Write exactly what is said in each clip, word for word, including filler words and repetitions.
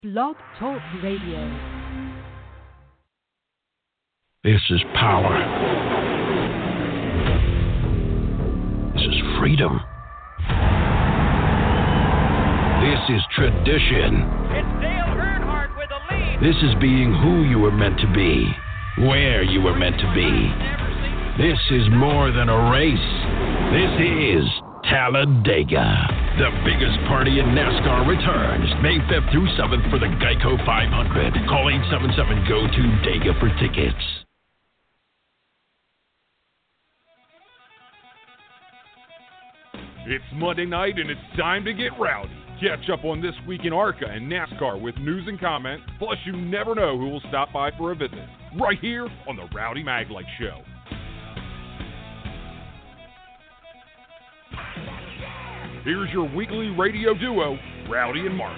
Blog Talk Radio. This is power. This is freedom. This is tradition. It's Dale Earnhardt with a lead. This is being who you were meant to be, where you were meant to be. This is more than a race. This is Talladega. The biggest party in NASCAR returns May fifth through seventh for the Geico five hundred. Call eight seven seven, G O two, D E G A for tickets. It's Monday night and it's time to get rowdy. Catch up on This Week in ARCA and NASCAR with news and comment. Plus, you never know who will stop by for a visit. Right here on the Rowdy Maglite Show. Here's your weekly radio duo, Rowdy and Mark.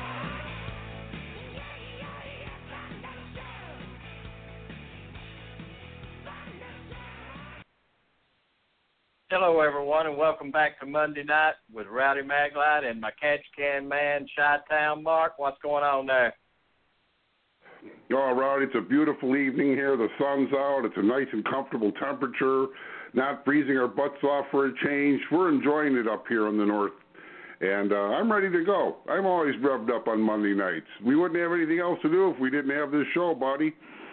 Hello, everyone, and welcome back to Monday Night with Rowdy Maglite and my catch can man, Chi-Town Mark. What's going on there? Oh, Rowdy, it's a beautiful evening here. The sun's out. It's a nice and comfortable temperature. Not freezing our butts off for a change. We're enjoying it up here in the north. And uh, I'm ready to go. I'm always revved up on Monday nights. We wouldn't have anything else to do if we didn't have this show, buddy.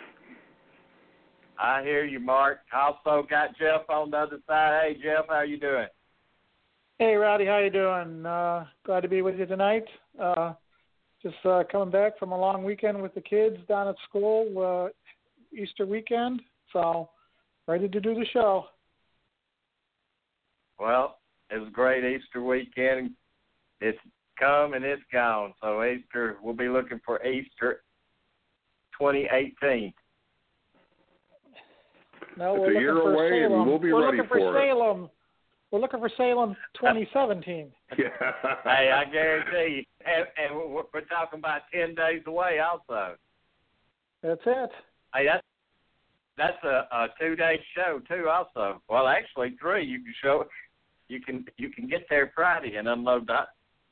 I hear you, Mark. Also got Jeff on the other side. Hey, Jeff, how you doing? Hey, Rowdy, how you doing? Uh, glad to be with you tonight. Uh, just uh, coming back from a long weekend with the kids down at school, uh, Easter weekend. So ready to do the show. Well, it was a great Easter weekend. It's come and it's gone. So Easter, we'll be looking for Easter twenty eighteen. No, it's we're a year looking for away, Salem. and we'll be we're ready looking for, for it. Salem. We're looking for Salem twenty seventeen. Yeah. Hey, I guarantee you. And, and we're, we're talking about ten days away also. That's it. Hey, that's, that's a, a two-day show, too, also. Well, actually, three. You can show you can you can get there Friday and unload that.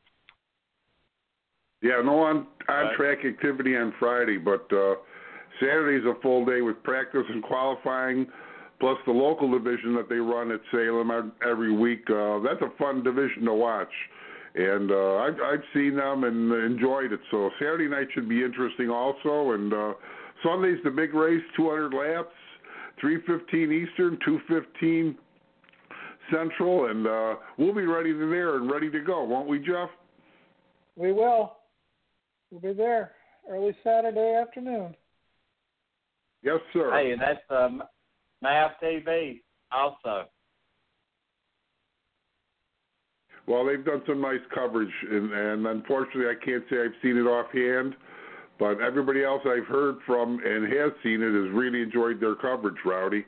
Yeah, no on, on right. track activity on Friday, but uh, Saturday's a full day with practice and qualifying, plus the local division that they run at Salem every week. Uh, that's a fun division to watch, and uh, I've, I've seen them and enjoyed it. So Saturday night should be interesting also, and uh, Sunday's the big race, two hundred laps, three fifteen Eastern, two fifteen Central, and uh, we'll be ready to there and ready to go, won't we, Jeff? We will. We'll be there early Saturday afternoon. Yes, sir. Hey, and that's um, M A V T V also. Well, they've done some nice coverage, and, and unfortunately I can't say I've seen it offhand, but everybody else I've heard from and has seen it has really enjoyed their coverage, Rowdy.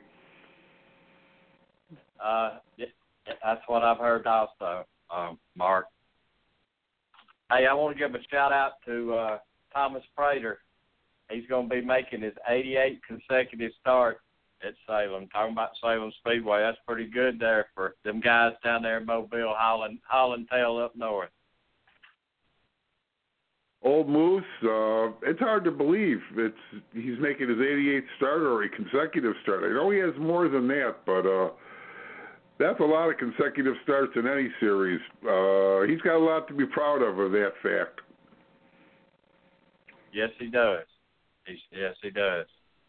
Uh, that's what I've heard also, um, Mark. Hey, I want to give a shout-out to uh, Thomas Prater. He's going to be making his eighty-eighth consecutive start at Salem. Talking about Salem Speedway, that's pretty good there for them guys down there in Mobile, hauling, hauling tail up north. Old Moose, uh, it's hard to believe it's he's making his eighty-eighth start or a consecutive start. I know he has more than that, but uh, that's a lot of consecutive starts in any series. Uh, he's got a lot to be proud of of that fact. Yes, he does. He's, yes, he does.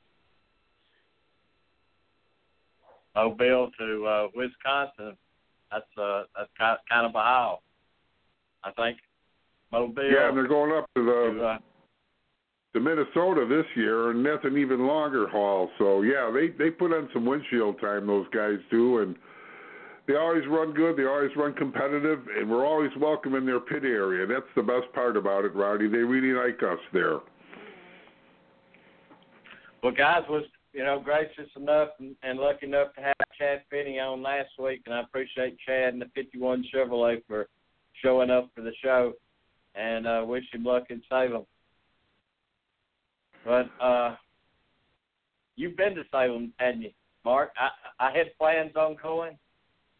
Mobile to uh, Wisconsin, that's uh, that's kind of a haul, I think. Mobile. Yeah, and they're going up to the to, uh, to Minnesota this year, and that's an even longer haul. So yeah, they they put on some windshield time, those guys do, and they always run good. They always run competitive, and we're always welcome in their pit area. That's the best part about it, Rowdy. They really like us there. Well, guys was, you know, gracious enough and, and lucky enough to have Chad Finney on last week, and I appreciate Chad and the fifty-one Chevrolet for showing up for the show, and uh, wish him luck in Salem. But uh, you've been to Salem, hadn't you, Mark? I, I had plans on going,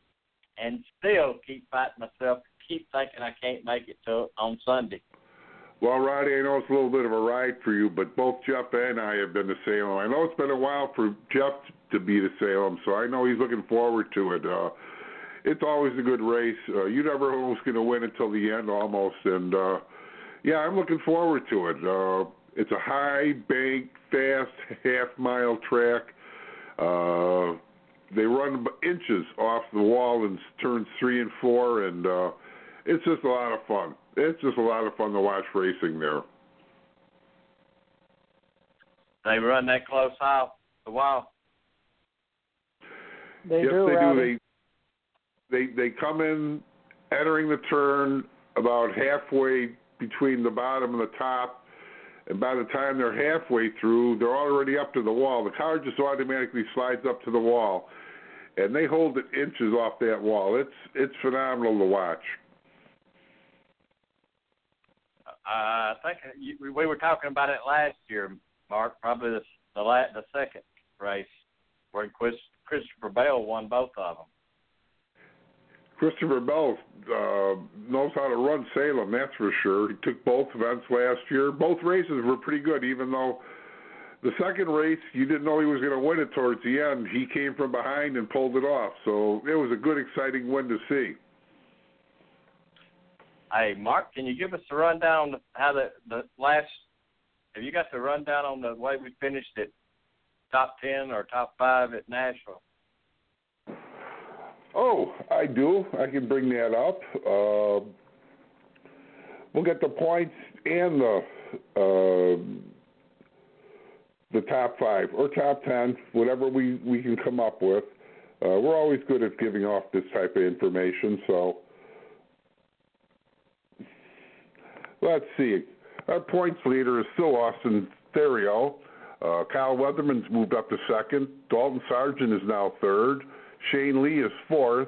and still keep fighting myself, keep thinking I can't make it to on Sunday. Well, Roddy, I know it's a little bit of a ride for you, but both Jeff and I have been to Salem. I know it's been a while for Jeff to be to Salem, so I know he's looking forward to it. Uh, it's always a good race. Uh, you never know who's going to win until the end almost, and uh, yeah, I'm looking forward to it. Uh, it's a high, bank, fast, half-mile track. Uh, they run inches off the wall in turns three and four, and uh, it's just a lot of fun. It's just a lot of fun to watch racing there. They run that close out the wall. They yes, do. they Rowdy. do. They, they they come in entering the turn about halfway between the bottom and the top, and by the time they're halfway through, they're already up to the wall. The car just automatically slides up to the wall, and they hold it inches off that wall. It's it's phenomenal to watch. Uh, I think you, we were talking about it last year, Mark. Probably the the, la- the second race where Chris, Christopher Bell won both of them. Christopher Bell uh, knows how to run Salem, that's for sure. He took both events last year. Both races were pretty good, even though the second race, you didn't know he was going to win it towards the end. He came from behind and pulled it off. So it was a good, exciting win to see. Hey, Mark, can you give us a rundown on how the, the last – have you got the rundown on the way we finished at top ten or top five at Nashville? Oh, I do. I can bring that up. Uh, we'll get the points and the uh, the top five or top ten, whatever we, we can come up with. Uh, we're always good at giving off this type of information, so let's see. Our points leader is still Austin Theriault. Uh, Kyle Weatherman's moved up to second. Dalton Sargent is now third. Shane Lee is fourth.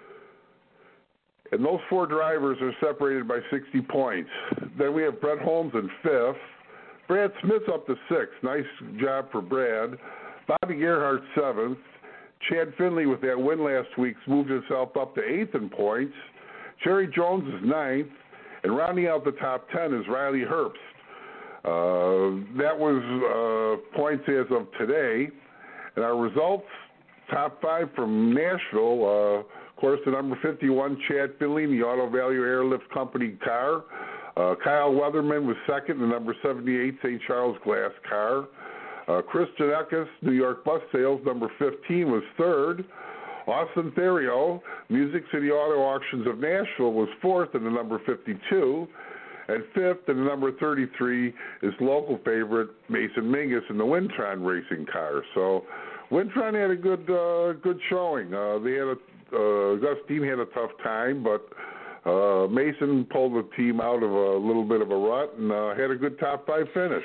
And those four drivers are separated by sixty points. Then we have Brett Holmes in fifth. Brad Smith's up to sixth. Nice job for Brad. Bobby Gerhardt seventh. Chad Finley, with that win last week, moved himself up to eighth in points. Jerry Jones is ninth. And rounding out the top ten is Riley Herbst. Uh, that was uh, points as of today. And our results, top five from Nashville, uh, of course, the number fifty-one, Chad Finley, the Auto Value Airlift Company car. Uh, Kyle Weatherman was second, the number seventy-eight, Saint Charles Glass car. Uh, Chris Janekis, New York Bus Sales, number fifteen, was third. Austin Theriault, Music City Auto Auctions of Nashville, was fourth in the number fifty-two. And fifth in the number thirty-three is local favorite Mason Mingus in the Wintron racing car. So Wintron had a good uh, good showing. Uh, they had a uh, Gus Dean had a tough time, but uh, Mason pulled the team out of a little bit of a rut and uh, had a good top five finish.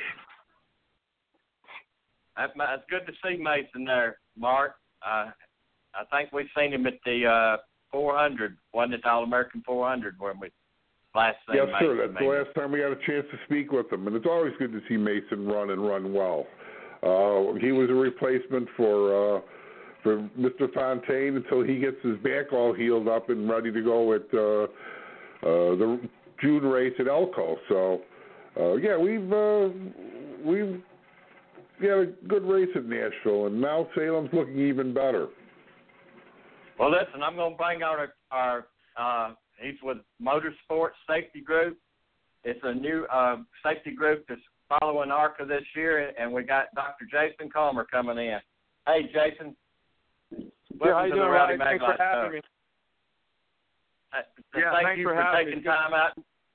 It's good to see Mason there, Mark. Uh, I think we've seen him at the uh, four hundred, wasn't it, the All-American four hundred, when we last seen Yes, Mason. sir. That's maybe. the last time we got a chance to speak with him, and it's always good to see Mason run and run well. Uh, he was a replacement for uh, for Mister Fontaine until he gets his back all healed up and ready to go at uh, uh, the June race at Elko. So, uh, yeah, we've uh, we've got a good race at Nashville, and now Salem's looking even better. Well, listen, I'm going to bring out our, our uh, he's with Motorsports Safety Group. It's a new uh, safety group that's following ARCA this year, and we got Doctor Jason Calmer coming in. Hey, Jason. Yeah, how you doing, Roddy? Thanks for having me. Uh, yeah, thank thanks you for, for having taking me. time out.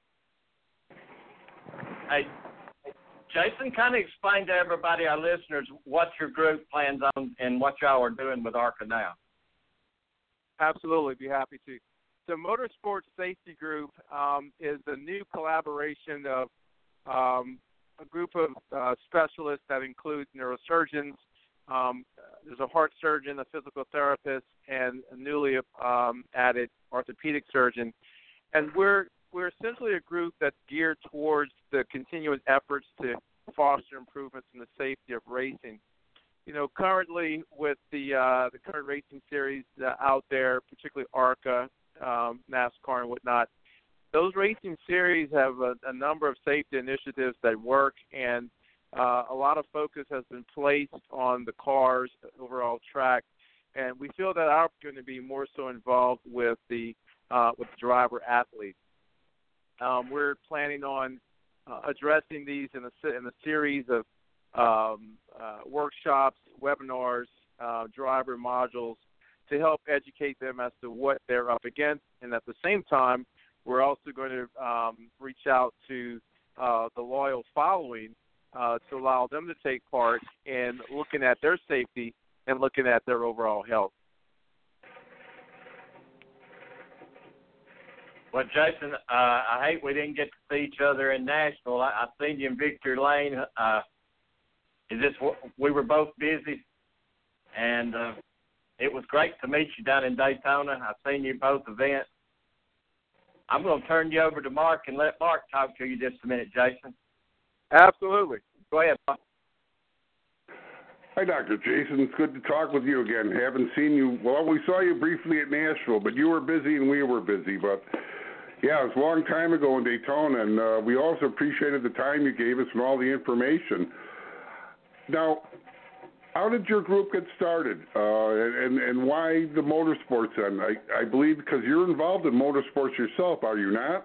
Hey, Jason, kind of explain to everybody, our listeners, what your group plans on and what y'all are doing with ARCA now. Absolutely, be happy to. So Motorsports Safety Group um, is a new collaboration of um, a group of uh, specialists that includes neurosurgeons, um, there's a heart surgeon, a physical therapist, and a newly um, added orthopedic surgeon. And we're we're essentially a group that's geared towards the continuous efforts to foster improvements in the safety of racing. You know, currently with the uh, the current racing series uh, out there, particularly ARCA, um, NASCAR, and whatnot, those racing series have a, a number of safety initiatives that work, and uh, a lot of focus has been placed on the cars, the overall track, and we feel that our going to be more so involved with the uh, with the driver athlete. Um, we're planning on uh, addressing these in a in a series of um, uh, workshops, webinars, uh, driver modules to help educate them as to what they're up against, and at the same time, we're also going to um, reach out to uh, the loyal following uh, to allow them to take part in looking at their safety and looking at their overall health. Well, Jason, uh, I hate we didn't get to see each other in Nashville. I, I seen you in Victory Lane. Uh, is this we were both busy, and uh, it was great to meet you down in Daytona. I've seen you both events. I'm going to turn you over to Mark and let Mark talk to you just a minute, Jason. Absolutely. Go ahead, Mark. Hi, Doctor Jason. It's good to talk with you again. Haven't seen you. Well, we saw you briefly at Nashville, but you were busy and we were busy. But, yeah, it was a long time ago in Daytona, and uh, we also appreciated the time you gave us and all the information. Now, how did your group get started, uh, and, and why the motorsports end? I, I believe because you're involved in motorsports yourself, are you not?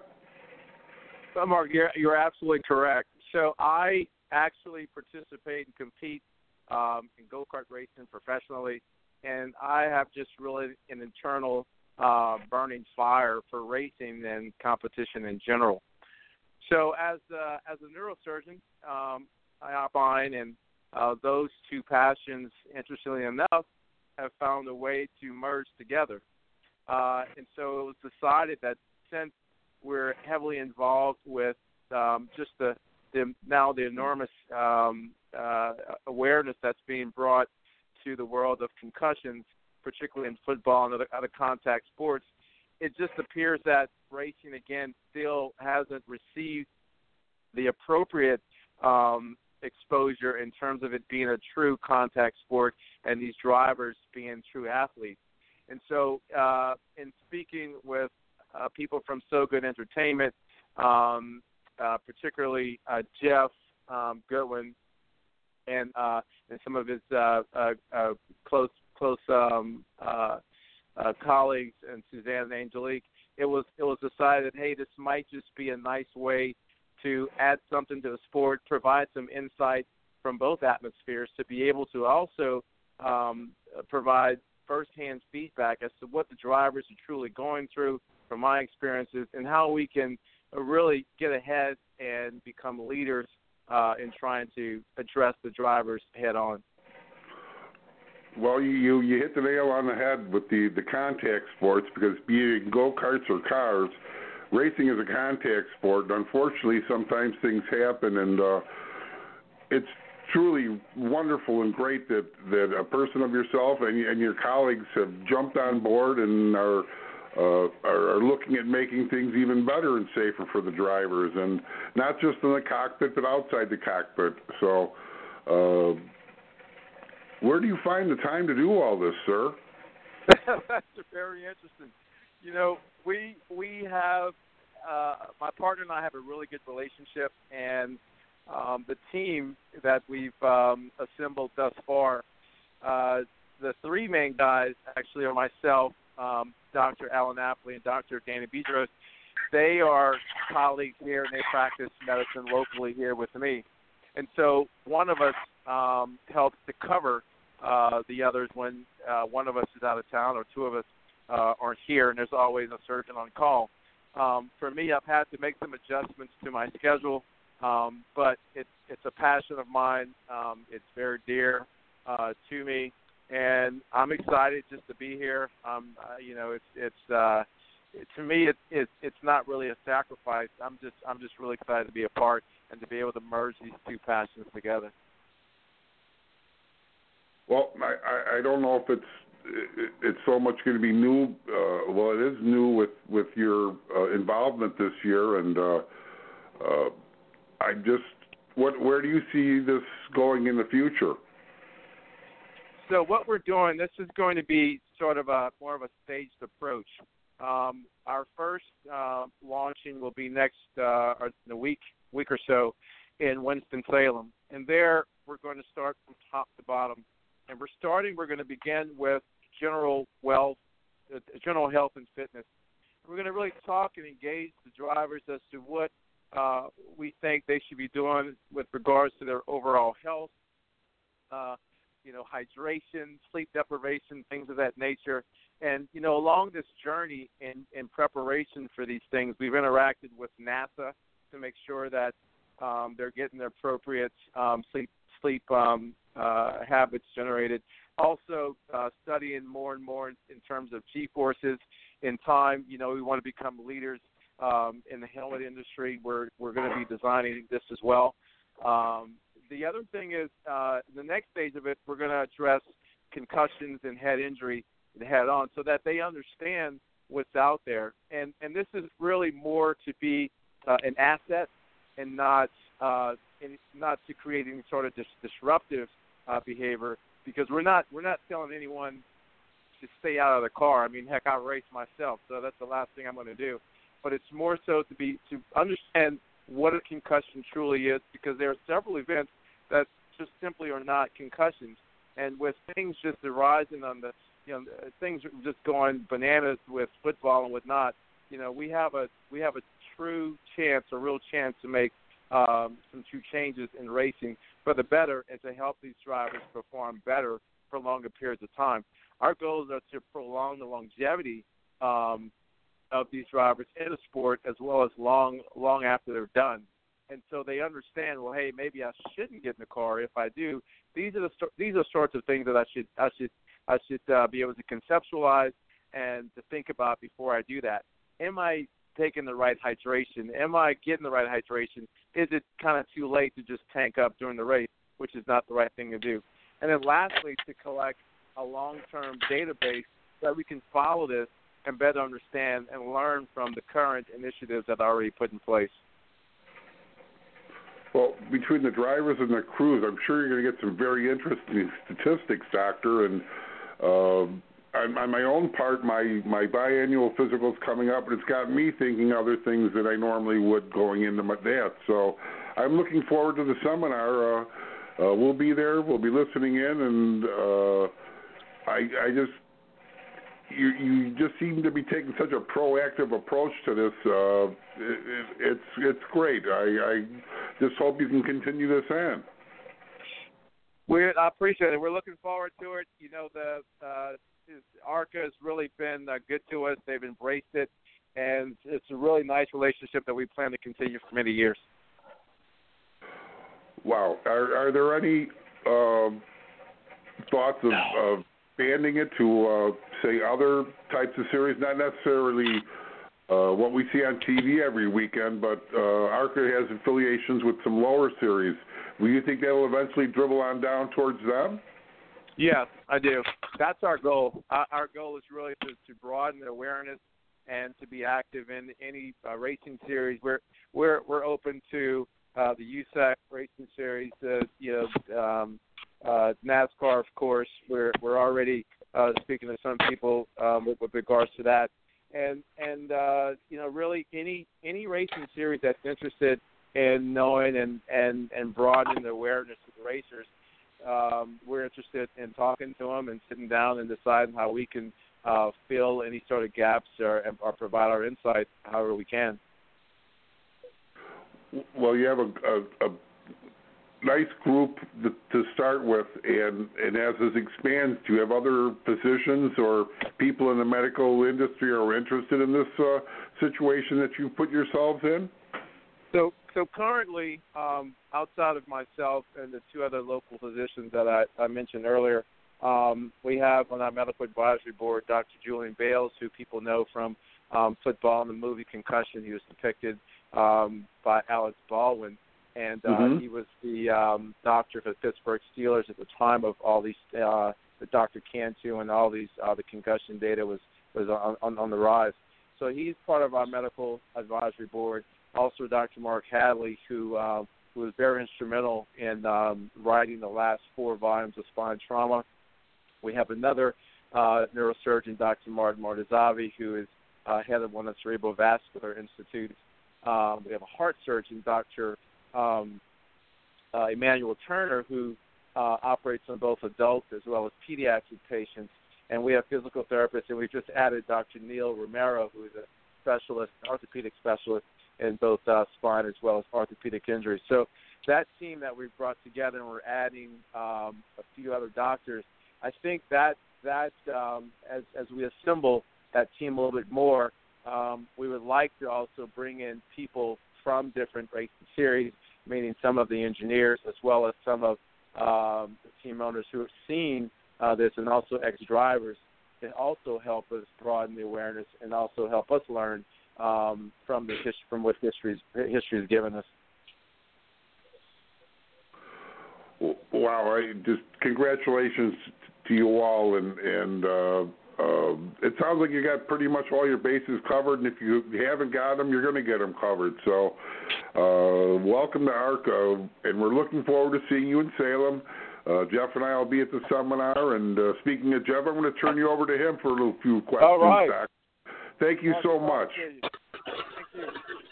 Well, Mark, you're, you're absolutely correct. So I actually participate and compete um, in go-kart racing professionally, and I have just really an internal uh, burning fire for racing and competition in general. So as, uh, as a neurosurgeon, um, I opine and Uh, those two passions, interestingly enough, have found a way to merge together. Uh, and so it was decided that since we're heavily involved with um, just the, the now the enormous um, uh, awareness that's being brought to the world of concussions, particularly in football and other, other contact sports, it just appears that racing, again, still hasn't received the appropriate um, exposure in terms of it being a true contact sport and these drivers being true athletes. And so uh, in speaking with uh, people from So Good Entertainment, um, uh, particularly uh, Jeff um, Goodwin and, uh, and some of his uh, uh, uh, close close um, uh, uh, colleagues and Suzanne and Angelique, it was, it was decided, hey, this might just be a nice way to add something to the sport, provide some insight from both atmospheres to be able to also um, provide firsthand feedback as to what the drivers are truly going through from my experiences and how we can really get ahead and become leaders uh, in trying to address the drivers head on. Well, you, you hit the nail on the head with the, the contact sports because be it go-karts or cars, racing is a contact sport, and unfortunately sometimes things happen, and uh, it's truly wonderful and great that, that a person of yourself and, and your colleagues have jumped on board and are, uh, are are looking at making things even better and safer for the drivers, and not just in the cockpit but outside the cockpit. So uh, where do you find the time to do all this, sir? That's very interesting. You know, we we have uh, my partner and I have a really good relationship, and um, the team that we've um, assembled thus far, uh, the three main guys actually are myself, um, Doctor Alan Apley, and Doctor Danny Bedros. They are colleagues here, and they practice medicine locally here with me. And so one of us um, helps to cover uh, the others when uh, one of us is out of town or two of us Uh, aren't here, and there's always a surgeon on call. Um, for me, I've had to make some adjustments to my schedule, um, but it's it's a passion of mine. Um, it's very dear uh, to me, and I'm excited just to be here. Um, uh, you know, it's it's uh, it, to me, it's it, it's not really a sacrifice. I'm just I'm just really excited to be a part and to be able to merge these two passions together. Well, I, I, I don't know if it's it's so much going to be new. Uh, well, it is new with with your uh, involvement this year, and uh, uh, I just what where do you see this going in the future? So what we're doing, this is going to be sort of a more of a staged approach. Um, our first uh, launching will be next uh, or in a week, week or so, in Winston-Salem, and there we're going to start from top to bottom. And we're starting. We're going to begin with general wealth, uh, general health and fitness. We're going to really talk and engage the drivers as to what uh, we think they should be doing with regards to their overall health, uh, you know, hydration, sleep deprivation, things of that nature. And, you know, along this journey in, in preparation for these things, we've interacted with NASA to make sure that um, they're getting the appropriate um, sleep sleep um, uh, habits generated. Also uh, studying more and more in, in terms of G-forces in time. You know, we want to become leaders um, in the helmet industry. We're, we're going to be designing this as well. Um, the other thing is uh, the next stage of it, we're going to address concussions and head injury head on so that they understand what's out there. And, and this is really more to be uh, an asset and not uh, and not to create any sort of dis- disruptive uh, behavior, because we're not we're not telling anyone to stay out of the car. I mean, heck, I race myself, so that's the last thing I'm going to do. But it's more so to be to understand what a concussion truly is, because there are several events that just simply are not concussions. And with things just arising on the, you know, things just going bananas with football and whatnot, you know, we have a we have a true chance, a real chance to make um, some true changes in racing for the better and to help these drivers perform better for longer periods of time. Our goals are to prolong the longevity um, of these drivers in the sport, as well as long, long after they're done. And so they understand, well, hey, maybe I shouldn't get in the car. If I do, these are the these are sorts of things that I should I should I should uh, be able to conceptualize and to think about before I do that. Am I taking the right hydration? Am I getting the right hydration? Is it kind of too late to just tank up during the race, which is not the right thing to do? And then lastly, to collect a long-term database so that we can follow this and better understand and learn from the current initiatives that are already put in place. Well, between the drivers and the crews, I'm sure you're going to get some very interesting statistics, Doctor. And uh, on, on my own part, my, my biannual physical is coming up, and it's got me thinking other things that I normally would going into my, that. So I'm looking forward to the seminar. Uh, uh, we'll be there. We'll be listening in, and uh, I, I just you you just seem to be taking such a proactive approach to this. Uh, it, it, it's it's great. I, I just hope you can continue this on. We I appreciate it. We're looking forward to it. You know, the uh, ARCA has really been uh, good to us. They've embraced it, and it's a really nice relationship that we plan to continue for many years. Wow. Are are there any uh, thoughts of, of expanding it to, uh, say, other types of series? Not necessarily uh, what we see on T V every weekend, but uh, ARCA has affiliations with some lower series. Will you think that will eventually dribble on down towards them? Yes, I do. That's our goal. Our, our goal is really to, to broaden the awareness and to be active in any uh, racing series. We're we're we're open to uh, the U S A C racing series, uh, you know, um, uh, NASCAR, of course. We're we're already uh, speaking to some people um, with, with regards to that, and and uh, you know, really any any racing series that's interested in knowing and and and broadening the awareness of the racers. Um, we're interested in talking to them and sitting down and deciding how we can uh, fill any sort of gaps or, or provide our insight however we can. Well, you have a, a, a nice group to start with, and, and as this expands, do you have other physicians or people in the medical industry who are interested in this uh, situation that you've put yourselves in? So, so currently, um, outside of myself and the two other local physicians that I, I mentioned earlier, um, we have on our medical advisory board Doctor Julian Bales, who people know from um, football and the movie Concussion. He was depicted um, by Alex Baldwin, and uh, mm-hmm. he was the um, doctor for the Pittsburgh Steelers at the time of all these, uh, the Doctor Cantu and all these, uh, the concussion data was, was on, on, on the rise. So he's part of our medical advisory board. Also, Doctor Mark Hadley, who, uh, who was very instrumental in um, writing the last four volumes of Spine Trauma. We have another uh, neurosurgeon, Doctor Martin Martazavi, who is uh, head of one of the Cerebrovascular Institutes. Um, we have a heart surgeon, Doctor Um, uh, Emmanuel Turner, who uh, operates on both adult as well as pediatric patients. And we have physical therapists, and we've just added Doctor Neil Romero, who is a specialist, orthopedic specialist in both uh, spine as well as orthopedic injuries. So that team that we've brought together, and we're adding um, a few other doctors, I think that that um, as as we assemble that team a little bit more, um, we would like to also bring in people from different racing series, meaning some of the engineers as well as some of um, the team owners who have seen uh, this, and also ex-drivers, can also help us broaden the awareness and also help us learn um, from the his- from what history's history has given us. Wow! I just congratulations to you all, and and uh, uh, it sounds like you got pretty much all your bases covered. And if you haven't got them, you're going to get them covered. So, uh, welcome to ARCA, and we're looking forward to seeing you in Salem. Uh, Jeff and I will be at the seminar. And uh, speaking of Jeff, I'm going to turn you over to him for a little few questions. All right. Doc. Thank you so much. Thank you.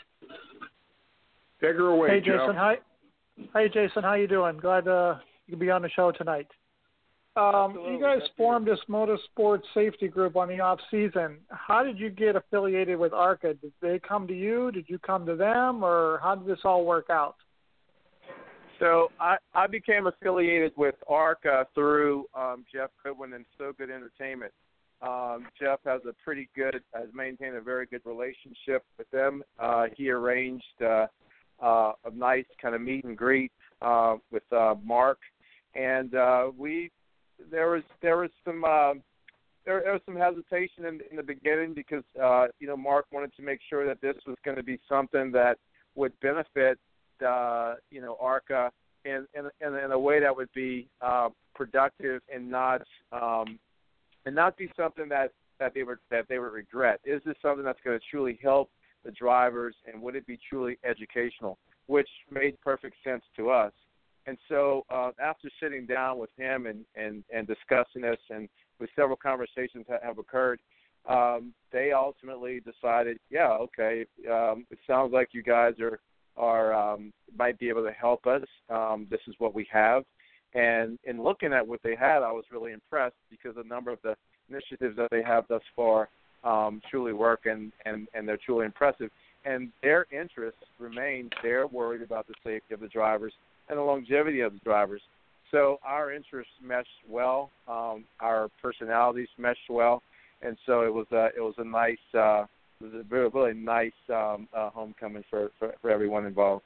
Take her away, Hey, Jeff. Jason. Hi. Hey, Jason. How you doing? Glad uh, you can be on the show tonight. Um, you guys formed this motorsport safety group on the off season. How did you get affiliated with ARCA? Did they come to you? Did you come to them? Or how did this all work out? So I, I became affiliated with ARCA through um, Jeff Goodwin and So Good Entertainment. Um, Jeff has a pretty good, has maintained a very good relationship with them. Uh, he arranged uh, uh, a nice kind of meet and greet uh, with uh, Mark, and uh, we there was there was some uh, there, there was some hesitation in, in the beginning because uh, you know Mark wanted to make sure that this was going to be something that would benefit uh, you know ARCA in, in in in a way that would be uh, productive and not um, and not be something that, that they would that they would regret. Is this something that's going to truly help the drivers, and would it be truly educational? Which made perfect sense to us. And so uh, after sitting down with him and, and, and discussing this, and with several conversations that have occurred, um, they ultimately decided, yeah, okay, um, it sounds like you guys are are um, might be able to help us. Um, this is what we have. And in looking at what they had, I was really impressed because a number of the initiatives that they have thus far um, truly work, and, and, and they're truly impressive. And their interest remains, they're worried about the safety of the drivers and the longevity of the drivers. So our interests meshed well, um, our personalities meshed well, and so it was a, it was a nice, uh, it was a really, really nice um, uh, homecoming for, for, for everyone involved.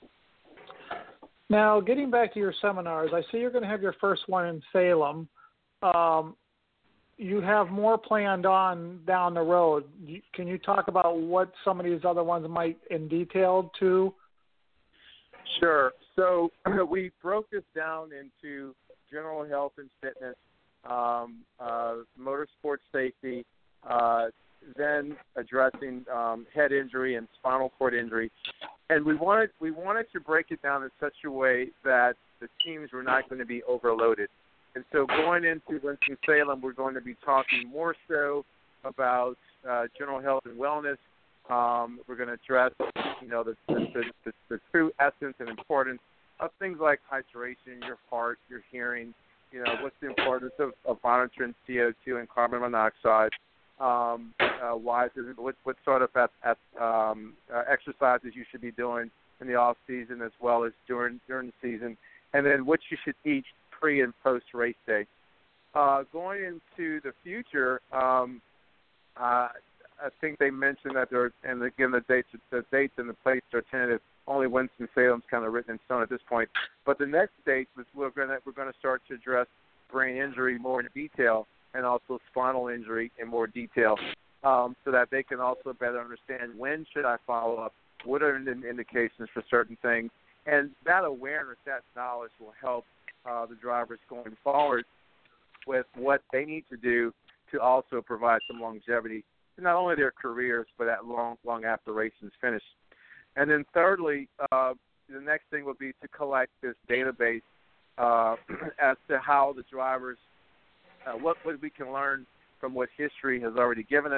Now, getting back to your seminars, I see you're going to have your first one in Salem. Um, you have more planned on down the road. Can you talk about what some of these other ones might in detail too? Sure. So we broke this down into general health and fitness, um, uh, motorsport safety, uh, then addressing um, head injury and spinal cord injury. And we wanted we wanted to break it down in such a way that the teams were not going to be overloaded. And so going into Winston-Salem, we're going to be talking more so about uh, general health and wellness. Um, we're going to address, you know, the the, the, the the true essence and importance of things like hydration, your heart, your hearing. You know, what's the importance of, of monitoring C O two and carbon monoxide. Um, uh, why is it, what, what sort of at, at, um, uh, exercises you should be doing in the off season as well as during during the season, and then what you should eat pre and post race day. Uh, going into the future, um, uh, I think they mentioned that they're, and again the dates the dates and the plates are tentative. Only Winston-Salem's kind of written in stone at this point. But the next date is we're gonna we're gonna start to address brain injury more in detail, and also spinal injury in more detail, um, so that they can also better understand when should I follow up, what are the indications for certain things, and that awareness, that knowledge will help uh, the drivers going forward with what they need to do to also provide some longevity to not only their careers, but that long, long after racing is finished. And then thirdly, uh, the next thing will be to collect this database uh, as to how the drivers Uh, what, what we can learn from what history has already given us,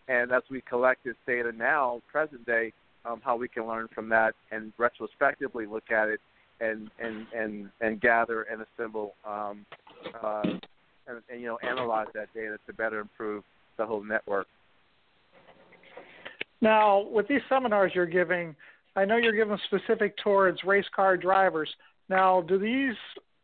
And as we collect this data now, present day, um, how we can learn from that and retrospectively look at it and and, and, and gather and assemble um, uh, and, and, you know, analyze that data to better improve the whole network. Now, with these seminars you're giving, I know you're giving specific towards race car drivers. Now, do these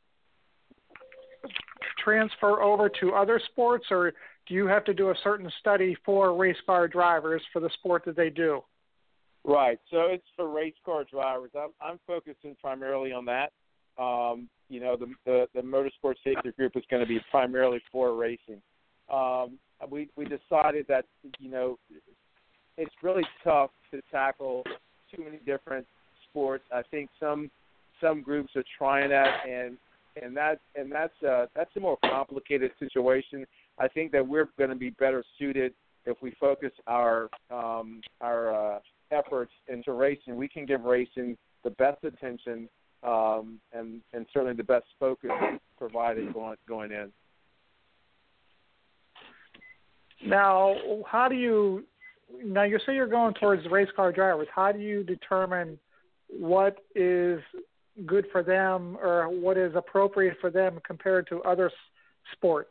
transfer over to other sports, or do you have to do a certain study for race car drivers for the sport that they do? Right. So it's for race car drivers. I'm, I'm focusing primarily on that. Um, you know, the, the, the Motorsport Safety Group is going to be primarily for racing. Um, we, we decided that, you know, it's really tough to tackle too many different sports. I think some some groups are trying that, and and that and that's uh, that's a more complicated situation. I think that we're going to be better suited if we focus our um, our uh, efforts into racing. We can give racing the best attention um, and and certainly the best focus provided going going in. Now, how do you? Now, you say you're going towards race car drivers. How do you determine what is good for them or what is appropriate for them compared to other s- sports?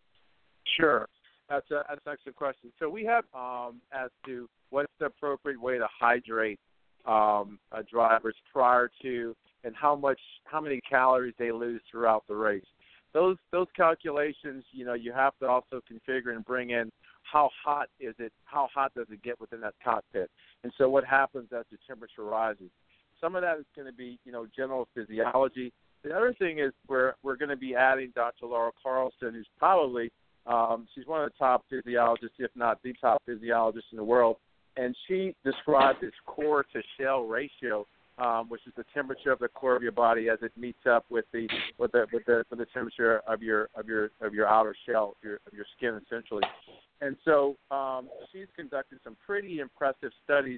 Sure. That's, a, that's an excellent question. So we have um, as to what's the appropriate way to hydrate um, uh, drivers prior to and how much, how many calories they lose throughout the race. Those those calculations, you know, you have to also configure and bring in how hot is it, how hot does it get within that cockpit? And so what happens as the temperature rises? Some of that is going to be, you know, general physiology. The other thing is we're, we're going to be adding Doctor Laura Carlson, who's probably, um, she's one of the top physiologists, if not the top physiologist in the world. And she described this core to shell ratio, um, which is the temperature of the core of your body as it meets up with the with the with the, with the temperature of your of your of your outer shell, of your of your skin, essentially. And so um, she's conducted some pretty impressive studies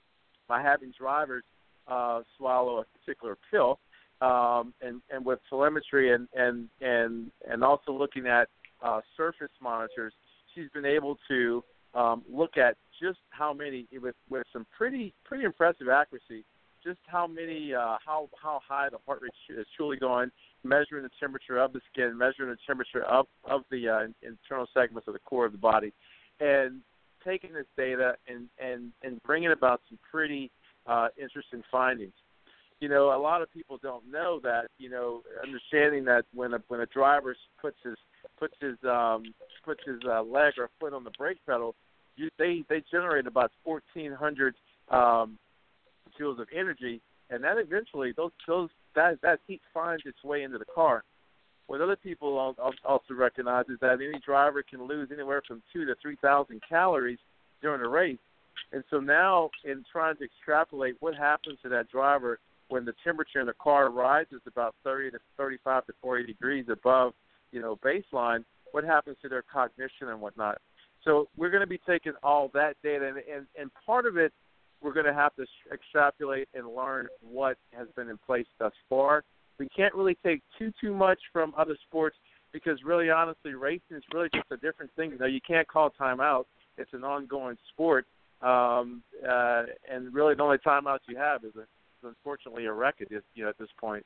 by having drivers uh, swallow a particular pill, um, and, and with telemetry and, and, and, and also looking at uh, surface monitors, she's been able to um, look at just how many, with, with some pretty pretty impressive accuracy, just how many, uh, how how high the heart rate is truly going, measuring the temperature of the skin, measuring the temperature of, of the uh, internal segments of the core of the body, and taking this data and, and, and bringing about some pretty uh, interesting findings. You know, a lot of people don't know that, you know, understanding that when a, when a driver puts his puts his um, puts his uh, leg or foot on the brake pedal, you, they, they generate about fourteen hundred um, joules of energy, and that eventually those those that that heat finds its way into the car. What other people also recognize is that any driver can lose anywhere from two to three thousand calories during a race, and so now in trying to extrapolate what happens to that driver when the temperature in the car rises about thirty to thirty-five to forty degrees above, you know, baseline, what happens to their cognition and whatnot. So we're going to be taking all that data, and, and, and part of it we're going to have to extrapolate and learn what has been in place thus far. We can't really take too, too much from other sports because really, honestly, racing is really just a different thing. You know, you can't call timeout. It's an ongoing sport. Um, uh, and really the only timeouts you have is, a, is unfortunately a wreck at this, you know, at this point.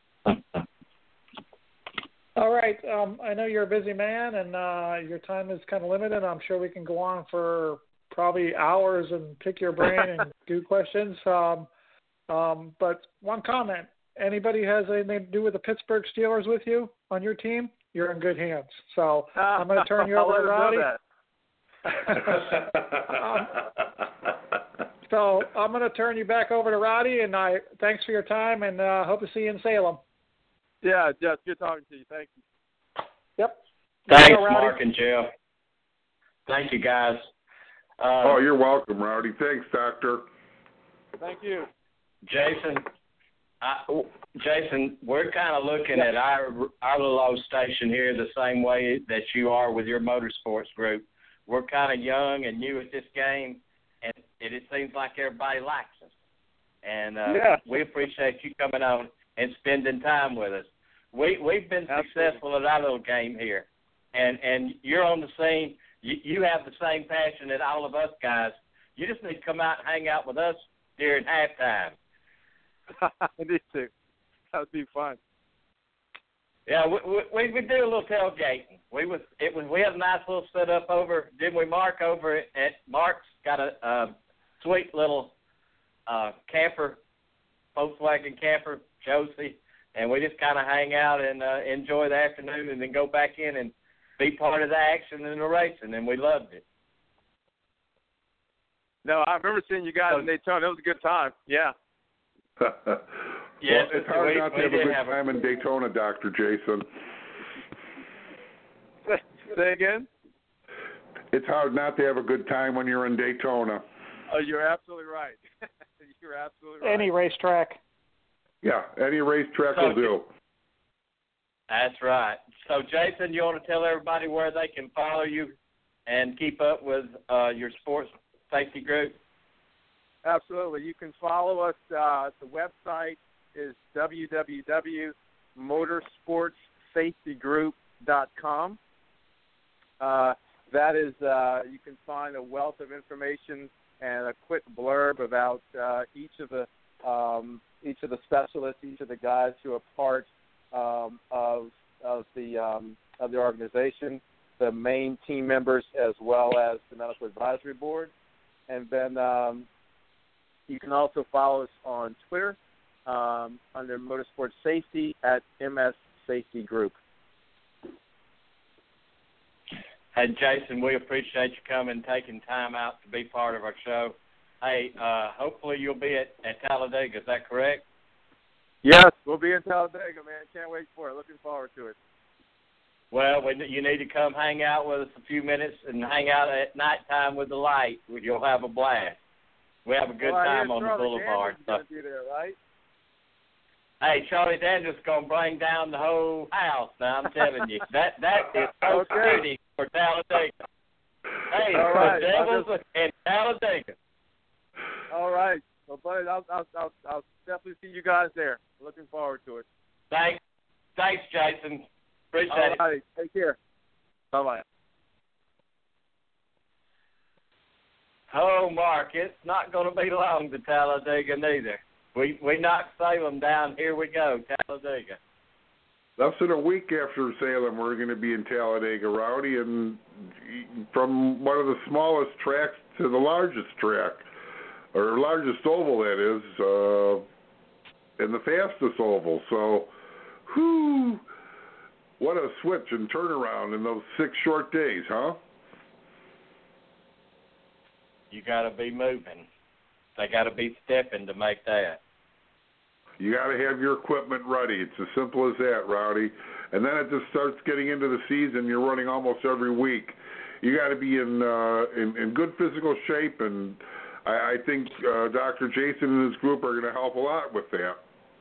All right. Um, I know you're a busy man and uh, your time is kind of limited. I'm sure we can go on for probably hours and pick your brain and do questions. Um, um, but one comment, anybody has anything to do with the Pittsburgh Steelers with you on your team, you're in good hands. So I'm going to turn you over to Rowdy. um, so I'm going to turn you back over to Rowdy, and I thanks for your time, and uh, hope to see you in Salem. Yeah, Jeff, good talking to you. Thank you. Yep. Thanks, go, Mark and Jeff. Thank you, guys. Uh, oh, you're welcome, Rowdy. Thanks, Doctor. Thank you. Jason, I, Jason, we're kind of looking at our our little old station here the same way that you are with your motorsports group. We're kind of young and new at this game, and it, it seems like everybody likes us. And uh, yeah. we appreciate you coming on and spending time with us. We, we've been Absolutely. successful at our little game here, and, and you're on the scene. you, you have the same passion that all of us guys. You just need to come out and hang out with us during halftime. I need to. That would be fun. Yeah, we, we we do a little tailgating. We was it was we had a nice little setup over. Didn't we, Mark? Over at, at Mark's got a, a sweet little uh, camper, Volkswagen camper, Josie, and we just kind of hang out and uh, enjoy the afternoon, and then go back in and be part of the action and the racing, and we loved it. No, I remember seeing you guys so, in Daytona. It was a good time. Yeah. Yes, well, it's hard we, not to we have a good have time a... in Daytona, Doctor Jason. Say again? It's hard not to have a good time when you're in Daytona. Oh, you're absolutely right. You're absolutely right. Any racetrack. Yeah, any racetrack so, will do. That's right. So, Jason, you want to tell everybody where they can follow you and keep up with uh, your sports safety group? Absolutely. You can follow us. Uh, the website is w w w dot motorsports safety group dot com. Uh, that is, uh, you can find a wealth of information and a quick blurb about uh, each of the um, each of the specialists, each of the guys who are part um, of of the um, of the organization, the main team members, as well as the medical advisory board, and then. Um, You can also follow us on Twitter um, under Motorsports Safety at M S Safety Group. Hey, Jason, we appreciate you coming, taking time out to be part of our show. Hey, uh, hopefully you'll be at, at Talladega. Is that correct? Yes, we'll be in Talladega, man. Can't wait for it. Looking forward to it. Well, we, you need to come hang out with us a few minutes and hang out at nighttime with the light. You'll have a blast. We have a good well, time on Charlie the boulevard. So. Gonna be there, right? Hey, Charlie Daniels gonna bring down the whole house. Now I'm telling you, that that is so okay. pretty for Talladega. Hey, all right. the Devils just... in Talladega. All right. Well, buddy, I'll, I'll I'll I'll definitely see you guys there. Looking forward to it. Thanks, thanks, Jason. Appreciate all it. Right. Take care. Bye bye. Oh, Mark, it's not going to be long to Talladega neither. We we knocked Salem down. Here we go, Talladega. Less than a week after Salem, we're going to be in Talladega, Rowdy, and from one of the smallest tracks to the largest track, or largest oval, that is, uh, and the fastest oval. So, whoo, what a switch and turnaround in those six short days, huh? You got to be moving. They got to be stepping to make that. You got to have your equipment ready. It's as simple as that, Rowdy. And then it just starts getting into the season. You're running almost every week. You got to be in, uh, in in good physical shape, and I, I think uh, Doctor Jason and his group are going to help a lot with that.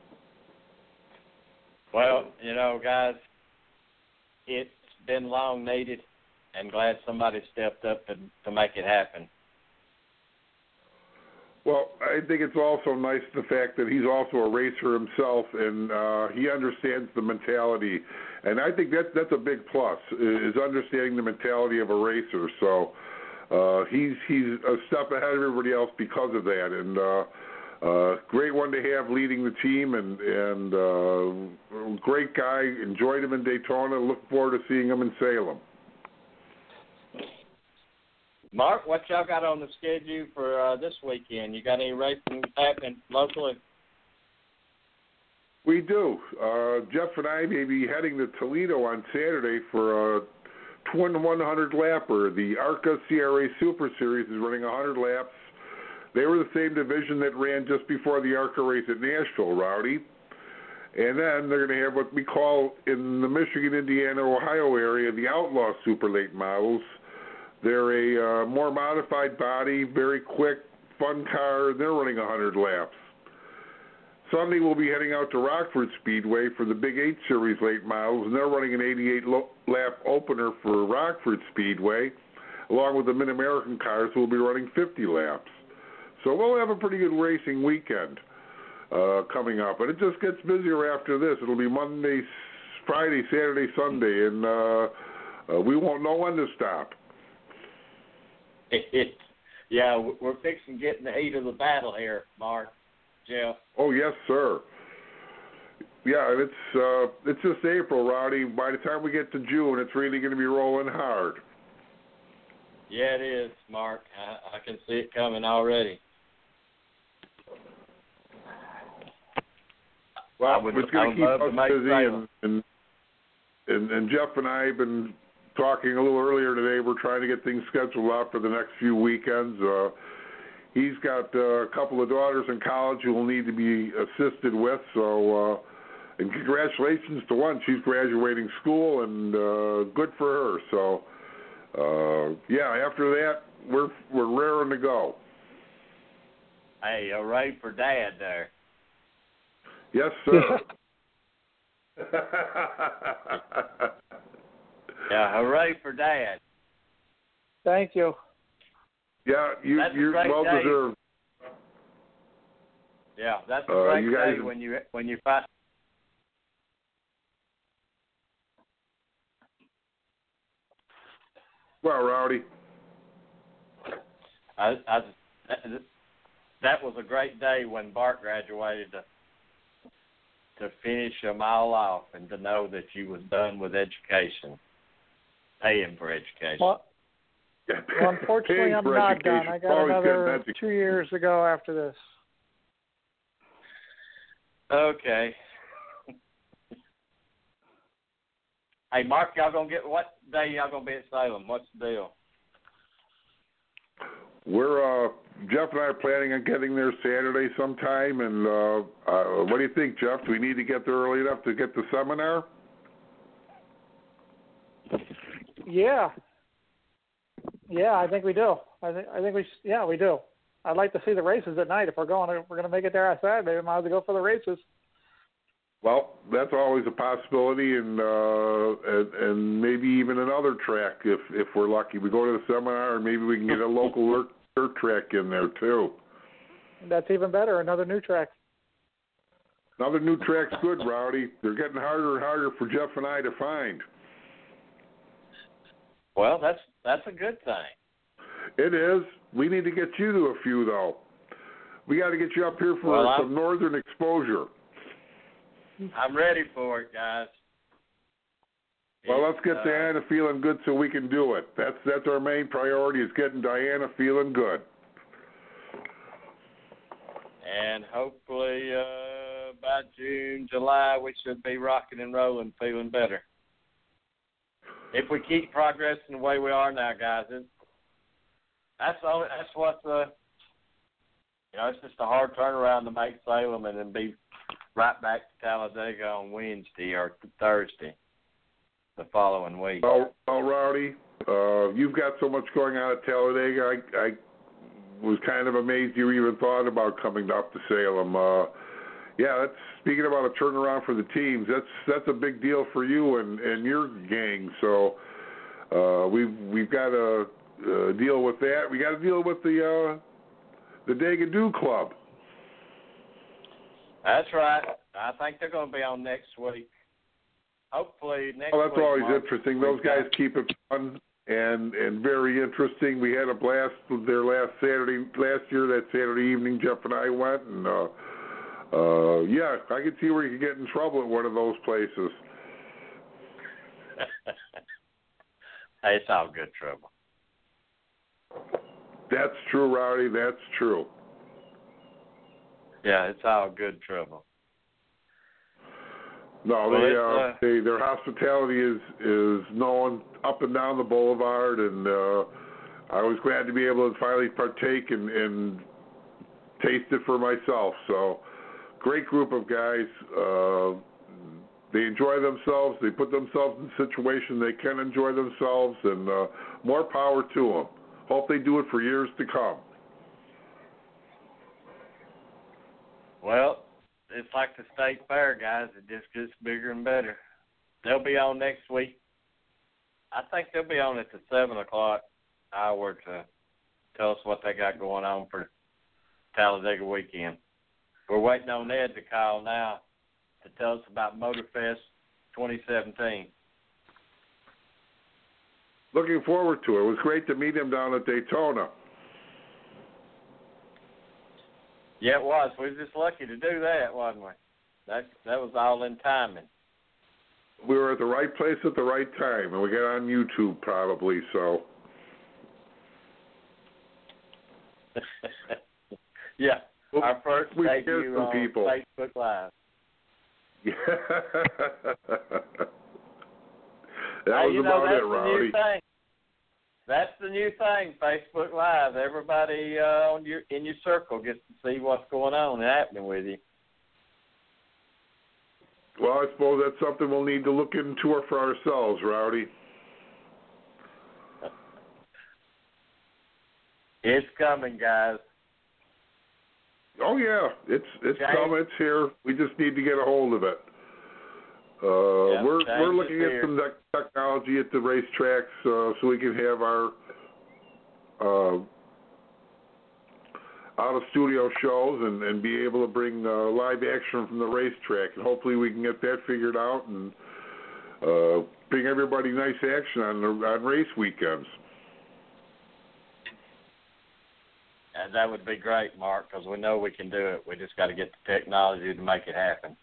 Well, you know, guys, it's been long needed, and glad somebody stepped up to to make it happen. Well, I think it's also nice the fact that he's also a racer himself, and uh, he understands the mentality. And I think that that's a big plus, is understanding the mentality of a racer. So uh, he's he's a step ahead of everybody else because of that. And uh, uh, great one to have leading the team, and and uh, great guy. Enjoyed him in Daytona. Look forward to seeing him in Salem. Mark, what y'all got on the schedule for uh, this weekend? You got any racing happening locally? We do. Uh, Jeff and I may be heading to Toledo on Saturday for a twin one hundred lapper. The ARCA C R A Super Series is running one hundred laps. They were the same division that ran just before the ARCA race at Nashville, Rowdy. And then they're going to have what we call in the Michigan, Indiana, Ohio area the Outlaw Super Late Models. They're a uh, more modified body, very quick, fun car. They're running one hundred laps. Sunday we'll be heading out to Rockford Speedway for the Big eight Series late models, and they're running an eighty-eight lap opener for Rockford Speedway, along with the Mid-American cars who will be running fifty laps. So we'll have a pretty good racing weekend uh, coming up. And it just gets busier after this. It'll be Monday, Friday, Saturday, Sunday, and uh, uh, we won't know when to stop. Yeah, we're fixing to get in the heat of the battle here, Mark, Jeff. Oh, yes, sir. Yeah, it's uh, it's just April, Rowdy. By the time we get to June, it's really going to be rolling hard. Yeah, it is, Mark. I, I can see it coming already. Well, would, it's going to keep us busy, and, and, and, and Jeff and I have been talking a little earlier today. We're trying to get things scheduled out for the next few weekends. Uh, he's got uh, a couple of daughters in college who will need to be assisted with, so... Uh, And congratulations to one. She's graduating school, and uh, good for her. So, uh, yeah, after that, we're we're raring to go. Hey, hooray for Dad there. Yes, sir. Yeah, hooray for Dad. Thank you. Yeah, you, that's you're well day. deserved. Yeah, that's a uh, great you guys day when you when you find. Well, Rowdy. I, I, that was a great day when Bart graduated to to finish a mile off and to know that you was done with education, paying for education. Well, well unfortunately, I'm not education. done. I got another two years to go after this. Okay. Hey, Mark, y'all gonna get what day y'all gonna be at Salem? What's the deal? We're uh, Jeff and I are planning on getting there Saturday sometime, and uh, uh, what do you think, Jeff? Do we need to get there early enough to get the seminar? Yeah, yeah, I think we do. I think I think we yeah we do. I'd like to see the races at night. If we're going, if we're going to make it there on Saturday, we might have to go for the races. Well, that's always a possibility, and, uh, and and maybe even another track if if we're lucky. We go to the seminar, and maybe we can get a local dirt track in there too. That's even better. Another new track. Another new track's good, Rowdy. They're getting harder and harder for Jeff and I to find. Well, that's that's a good thing. It is. We need to get you to a few though. We got to get you up here for well, some northern exposure. I'm ready for it, guys. Well, let's get uh, Diana feeling good so we can do it. That's that's our main priority is getting Diana feeling good. And hopefully uh, by June, July, we should be rocking and rolling, feeling better. If we keep progressing the way we are now, guys, it, that's only, that's what the you know it's just a hard turnaround to make Salem and then be right back to Talladega on Wednesday or Thursday the following week. Well, well Rowdy, uh, you've got so much going on at Talladega. I, I was kind of amazed you even thought about coming up to Salem. Uh, yeah, that's speaking about a turnaround for the teams. That's that's a big deal for you and, and your gang. So uh, we've we've got to uh, deal with that. We got to deal with the uh, the Dega-Doo Club. That's right. I think they're going to be on next week. Hopefully next week. Oh, that's week, always Mark, interesting. Those guys got... keep it fun and and very interesting. We had a blast there last Saturday, last year, that Saturday evening. Jeff and I went, and uh, uh, yeah, I could see where you could get in trouble at one of those places. Hey, it's all good trouble. That's true, Rowdy. That's true. Yeah, it's all good trouble. No, well, they, uh, uh, they their hospitality is is known up and down the boulevard, and uh, I was glad to be able to finally partake and, and taste it for myself. So, great group of guys. Uh, they enjoy themselves. They put themselves in a situation they can enjoy themselves, and uh, more power to them. Hope they do it for years to come. Well, it's like the state fair, guys. It just gets bigger and better. They'll be on next week. I think they'll be on at the seven o'clock hour to tell us what they got going on for Talladega weekend. We're waiting on Ed to call now to tell us about MotorFest twenty seventeen. looking forward to it. It was great to meet him down at Daytona. Yeah, it was. We were just lucky to do that, wasn't we? That that was all in timing. We were at the right place at the right time, and we got on YouTube probably, so. Yeah, well, our first we debut on people. Facebook Live. Yeah. that hey, was you know, about that's it, the Rowdy. new thing. That's the new thing, Facebook Live. Everybody uh, on your in your circle gets to see what's going on and happening with you. Well, I suppose that's something we'll need to look into for ourselves, Rowdy. It's coming, guys. Oh yeah, it's it's Change. coming. It's here. We just need to get a hold of it. Uh, yep, we're we're is looking here. at some te- technology at the racetracks uh, so we can have our uh, out of studio shows and, and be able to bring uh, live action from the racetrack. And hopefully we can get that figured out and uh, bring everybody nice action on the, on race weekends. And that would be great, Mark, because we know we can do it. We just got to get the technology to make it happen.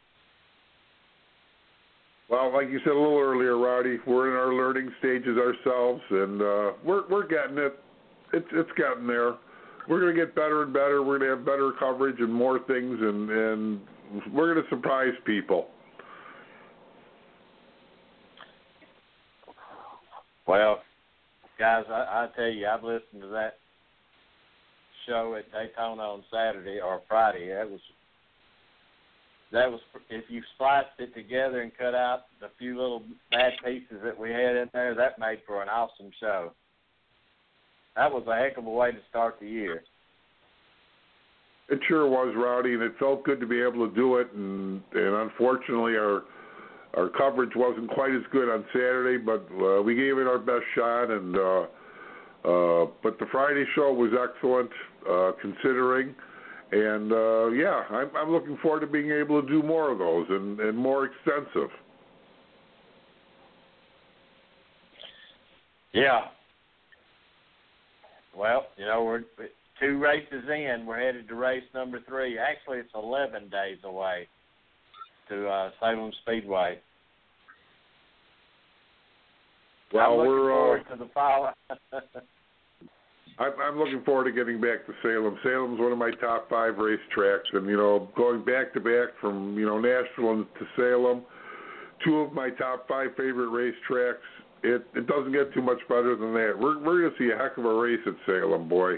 Well, like you said a little earlier, Rowdy, we're in our learning stages ourselves, and uh, we're we're getting it. It's it's getting there. We're going to get better and better. We're going to have better coverage and more things, and, and we're going to surprise people. Well, guys, I, I tell you, I've listened to that show at Daytona on Saturday or Friday. That was that was if you spliced it together and cut out the few little bad pieces that we had in there, that made for an awesome show. That was a heck of a way to start the year. It sure was, Rowdy, and it felt good to be able to do it. And, and unfortunately, our our coverage wasn't quite as good on Saturday, but uh, we gave it our best shot. And uh, uh, but the Friday show was excellent, uh, considering. And uh, yeah, I'm, I'm looking forward to being able to do more of those and, and more extensive. Yeah. Well, you know, we're two races in. We're headed to race number three. Actually, it's eleven days away to uh, Salem Speedway. Well, I'm looking we're forward uh, to the follow. I'm, I'm looking forward to getting back to Salem. Salem's one of my top five racetracks, and you know, going back to back from you know Nashville to Salem, two of my top five favorite racetracks. It it doesn't get too much better than that. We're we're going to see a heck of a race at Salem, boy.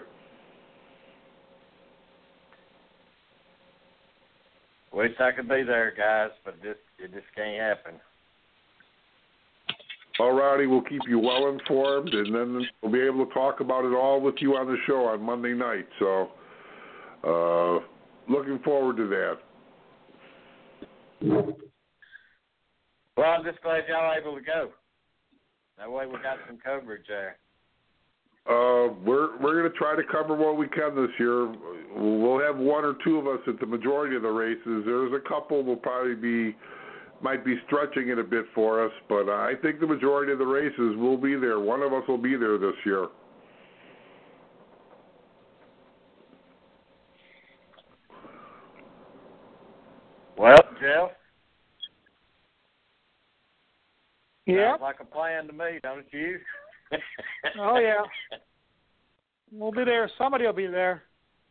Wish I could be there, guys, but just it just can't happen. All righty, we'll keep you well informed, and then we'll be able to talk about it all with you on the show on Monday night. So, uh, looking forward to that. Well, I'm just glad y'all able to go. That way we got some coverage there. Uh, we're we're going to try to cover what we can this year. We'll have one or two of us at the majority of the races. There's a couple will probably be might be stretching it a bit for us, but I think the majority of the races will be there. One of us will be there this year. Well, Jeff. Yeah. Sounds like a plan to me, don't you? Oh, yeah. We'll be there. Somebody will be there.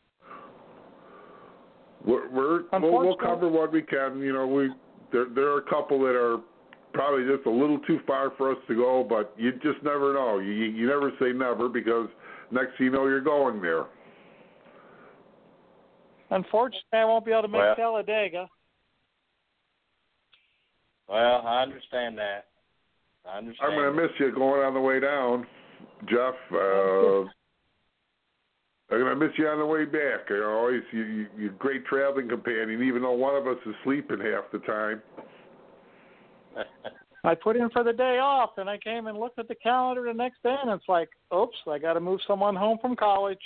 We're, we're we'll, we'll cover what we can. You know, we there there are a couple that are probably just a little too far for us to go, but you just never know. You you never say never, because next thing you know, you're going there. Unfortunately, I won't be able to make Well, Talladega. Well, I understand that. I understand. I'm going to miss you going on the way down, Jeff. Uh, I'm going to miss you on the way back. You know, always you, you, you're a great traveling companion, even though one of us is sleeping half the time. I put in for the day off, and I came and looked at the calendar the next day, and it's like, oops, I got to move someone home from college.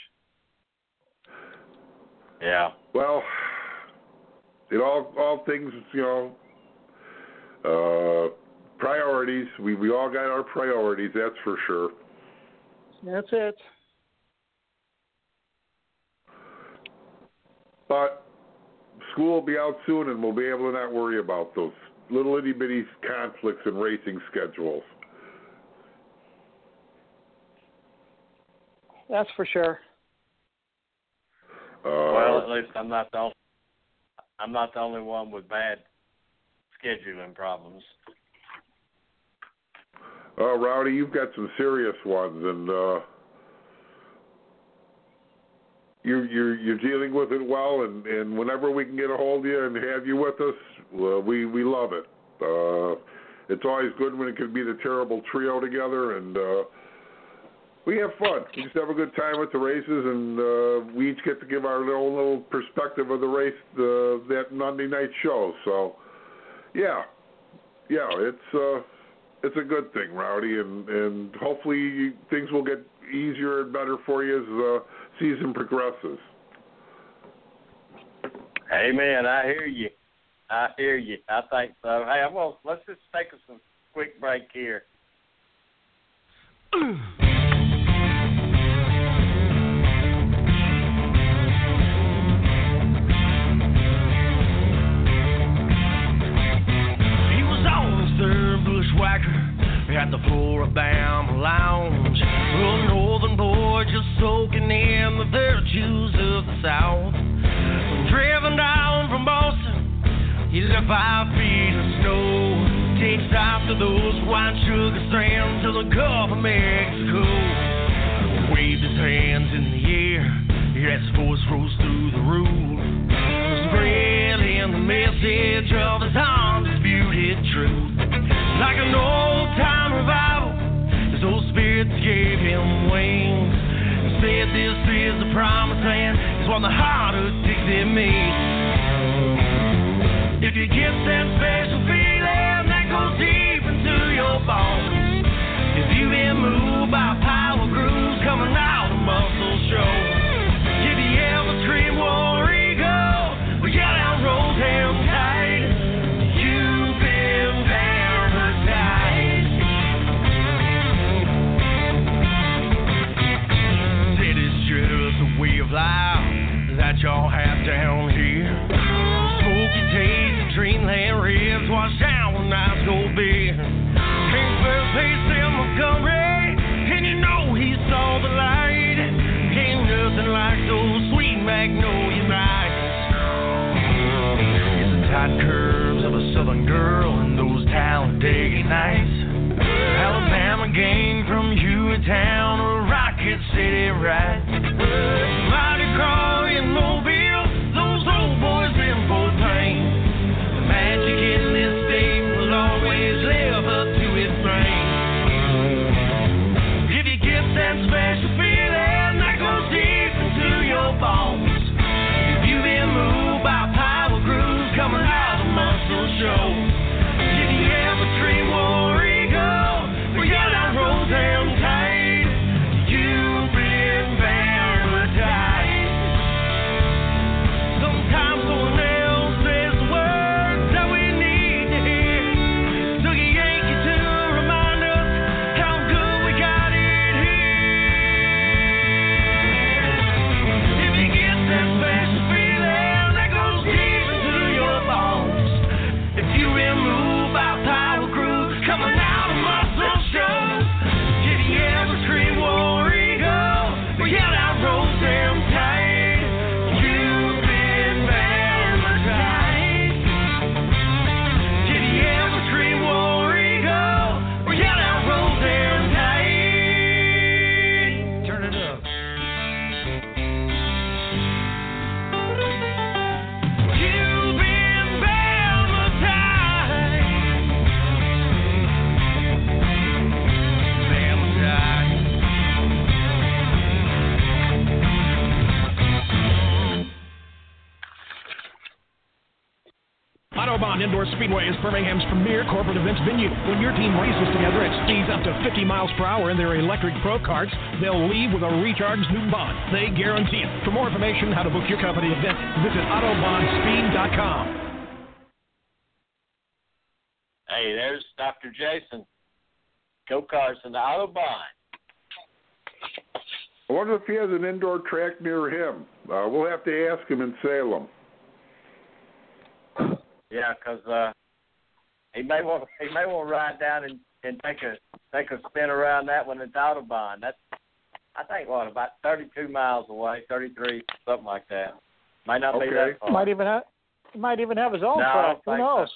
Yeah. Well, it all all things, you know, uh, priorities. priorities. We we all got our priorities, that's for sure. That's it. But school will be out soon, and we'll be able to not worry about those little itty bitty conflicts in racing schedules. That's for sure. Uh, well, at least I'm not the only, I'm not the only one with bad scheduling problems. Uh, Rowdy, you've got some serious ones, and uh, you, you're you're dealing with it well. And, and whenever we can get a hold of you and have you with us, uh, we we love it. Uh, it's always good when it can be the terrible trio together, and uh, we have fun. We just have a good time at the races, and uh, we each get to give our own little perspective of the race uh, that Monday night show. So, yeah, yeah, it's uh, it's a good thing, Rowdy, and, and hopefully things will get easier and better for you as the season progresses. Amen. I hear you. I hear you. I think so. Hey, I'm gonna let's just take a quick break here. Bushwhacker at the Floribama Lounge. A northern boy just soaking in the virtues of the South. Driven down from Boston, he left five feet of snow. Takes after those white sugar strands to the Gulf of Mexico. Waved his hands in the air as his voice rose through the roof, spreading the message of his undisputed truth. Like an old-time revival, his old spirits gave him wings. And said this is the promised land, it's one of the harder Dixie meets. If you get that special feeling that goes deep into your bones, if you've been moved by power grooves coming out of Muscle Show, if you ever scream War Eagle, or yell out Roll Him Tight, you've been bad. Way of life that y'all have down here. Smoky taste, Dreamland ribs, washed down with nice gold beer. Came first place in Montgomery, and you know he saw the light. Ain't nothing like those sweet magnolia nights. It's the tight curves of a southern girl and those Talladega nights. Alabama gang from Hueytown or Rocket City, right? Mighty Crawley and Mobile, those old boys in Fort Payne. The magic in this state will always live up to its name. If you get that special feeling that goes deep into your bones, if you've been moved by power grooves coming out of Muscle Show, if you ever dream War Eagle, or yell out Roll Them Tight, you've been paradise. Sometimes someone else says the words that we need to hear. Took a Yankee to remind us how good we got it here. If you get that special feeling that goes deep into your bones, if you've been moved by power grooves coming out of Muscle Show, did you ever scream War Eagle, or yell out Roll Them Tight, you've been paradise. Did you ever scream War Eagle, or yell out Roll Them Tight? Turn it up. You've been paradise. Autobahn Indoor Speedway is Birmingham's premier corporate events venue. When your team races together at speeds up to fifty miles per hour in their electric pro karts, they'll leave with a recharged new bond. They guarantee it. For more information on how to book your company event, visit autobahn speed dot com. Hey, there's Doctor Jason. go-karts in the Autobahn. I wonder if he has an indoor track near him. Uh, we'll have to ask him in Salem. Yeah, 'cause uh, he may want he may want to ride down and, and take a take a spin around that one at the Autobahn. That's I think what about thirty-two miles away, thirty-three, something like that. Might not Okay. be that far. Might even have he might even have his own No, track. Who I don't knows?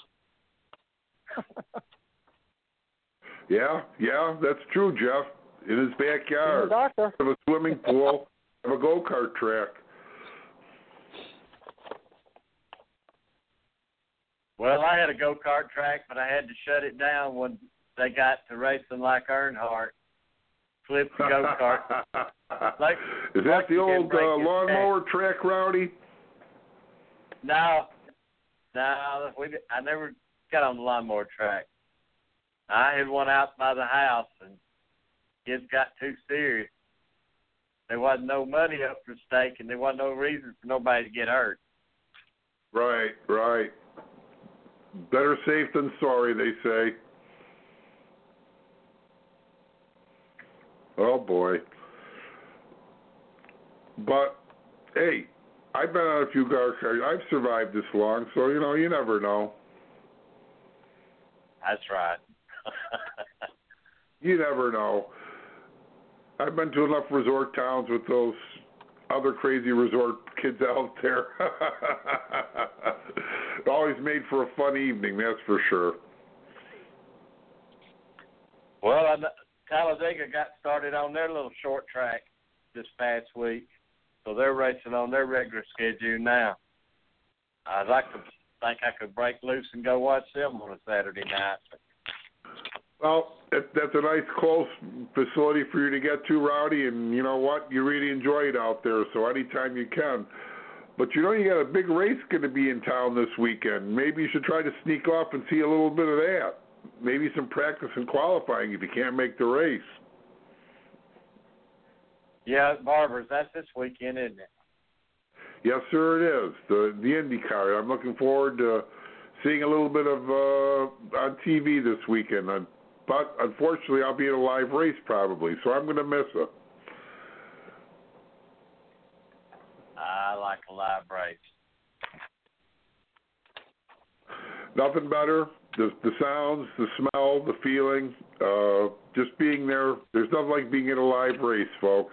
Yeah, yeah, that's true, Jeff. In his backyard, doctor. have a swimming pool, have a go-kart track. Well, I had a go-kart track, but I had to shut it down when they got to racing like Earnhardt. Flip the go-kart. Like, Is that like the you can old break uh, his lawnmower track, Rowdy? No, no, we, I never got on the lawnmower track. I had one out by the house, and kids got too serious. There wasn't no money up for stake, and there wasn't no reason for nobody to get hurt. Right, right. Better safe than sorry, they say. Oh, boy. But, hey, I've been on a few go-karts. I've survived this long, so, you know, you never know. That's right. You never know. I've been to enough resort towns with those other crazy resort kids out there. Always made for a fun evening, that's for sure. Well, I, Talladega got started on their little short track this past week, so they're racing on their regular schedule now. I'd like to think I could break loose and go watch them on a Saturday night. Well, that, that's a nice, close facility for you to get to, Rowdy, and you know what? You really enjoy it out there, so anytime you can. But you know you got a big race going to be in town this weekend. Maybe you should try to sneak off and see a little bit of that. Maybe some practice and qualifying if you can't make the race. Yeah, Barbers, that's this weekend, isn't it? Yes, sir, it is. The the IndyCar. I'm looking forward to seeing a little bit of uh, on T V this weekend. Uh, but unfortunately, I'll be at a live race probably, so I'm going to miss it. I like a live race. Nothing better. The the sounds, the smell, the feeling, uh, just being there. There's nothing like being at a live race, folks.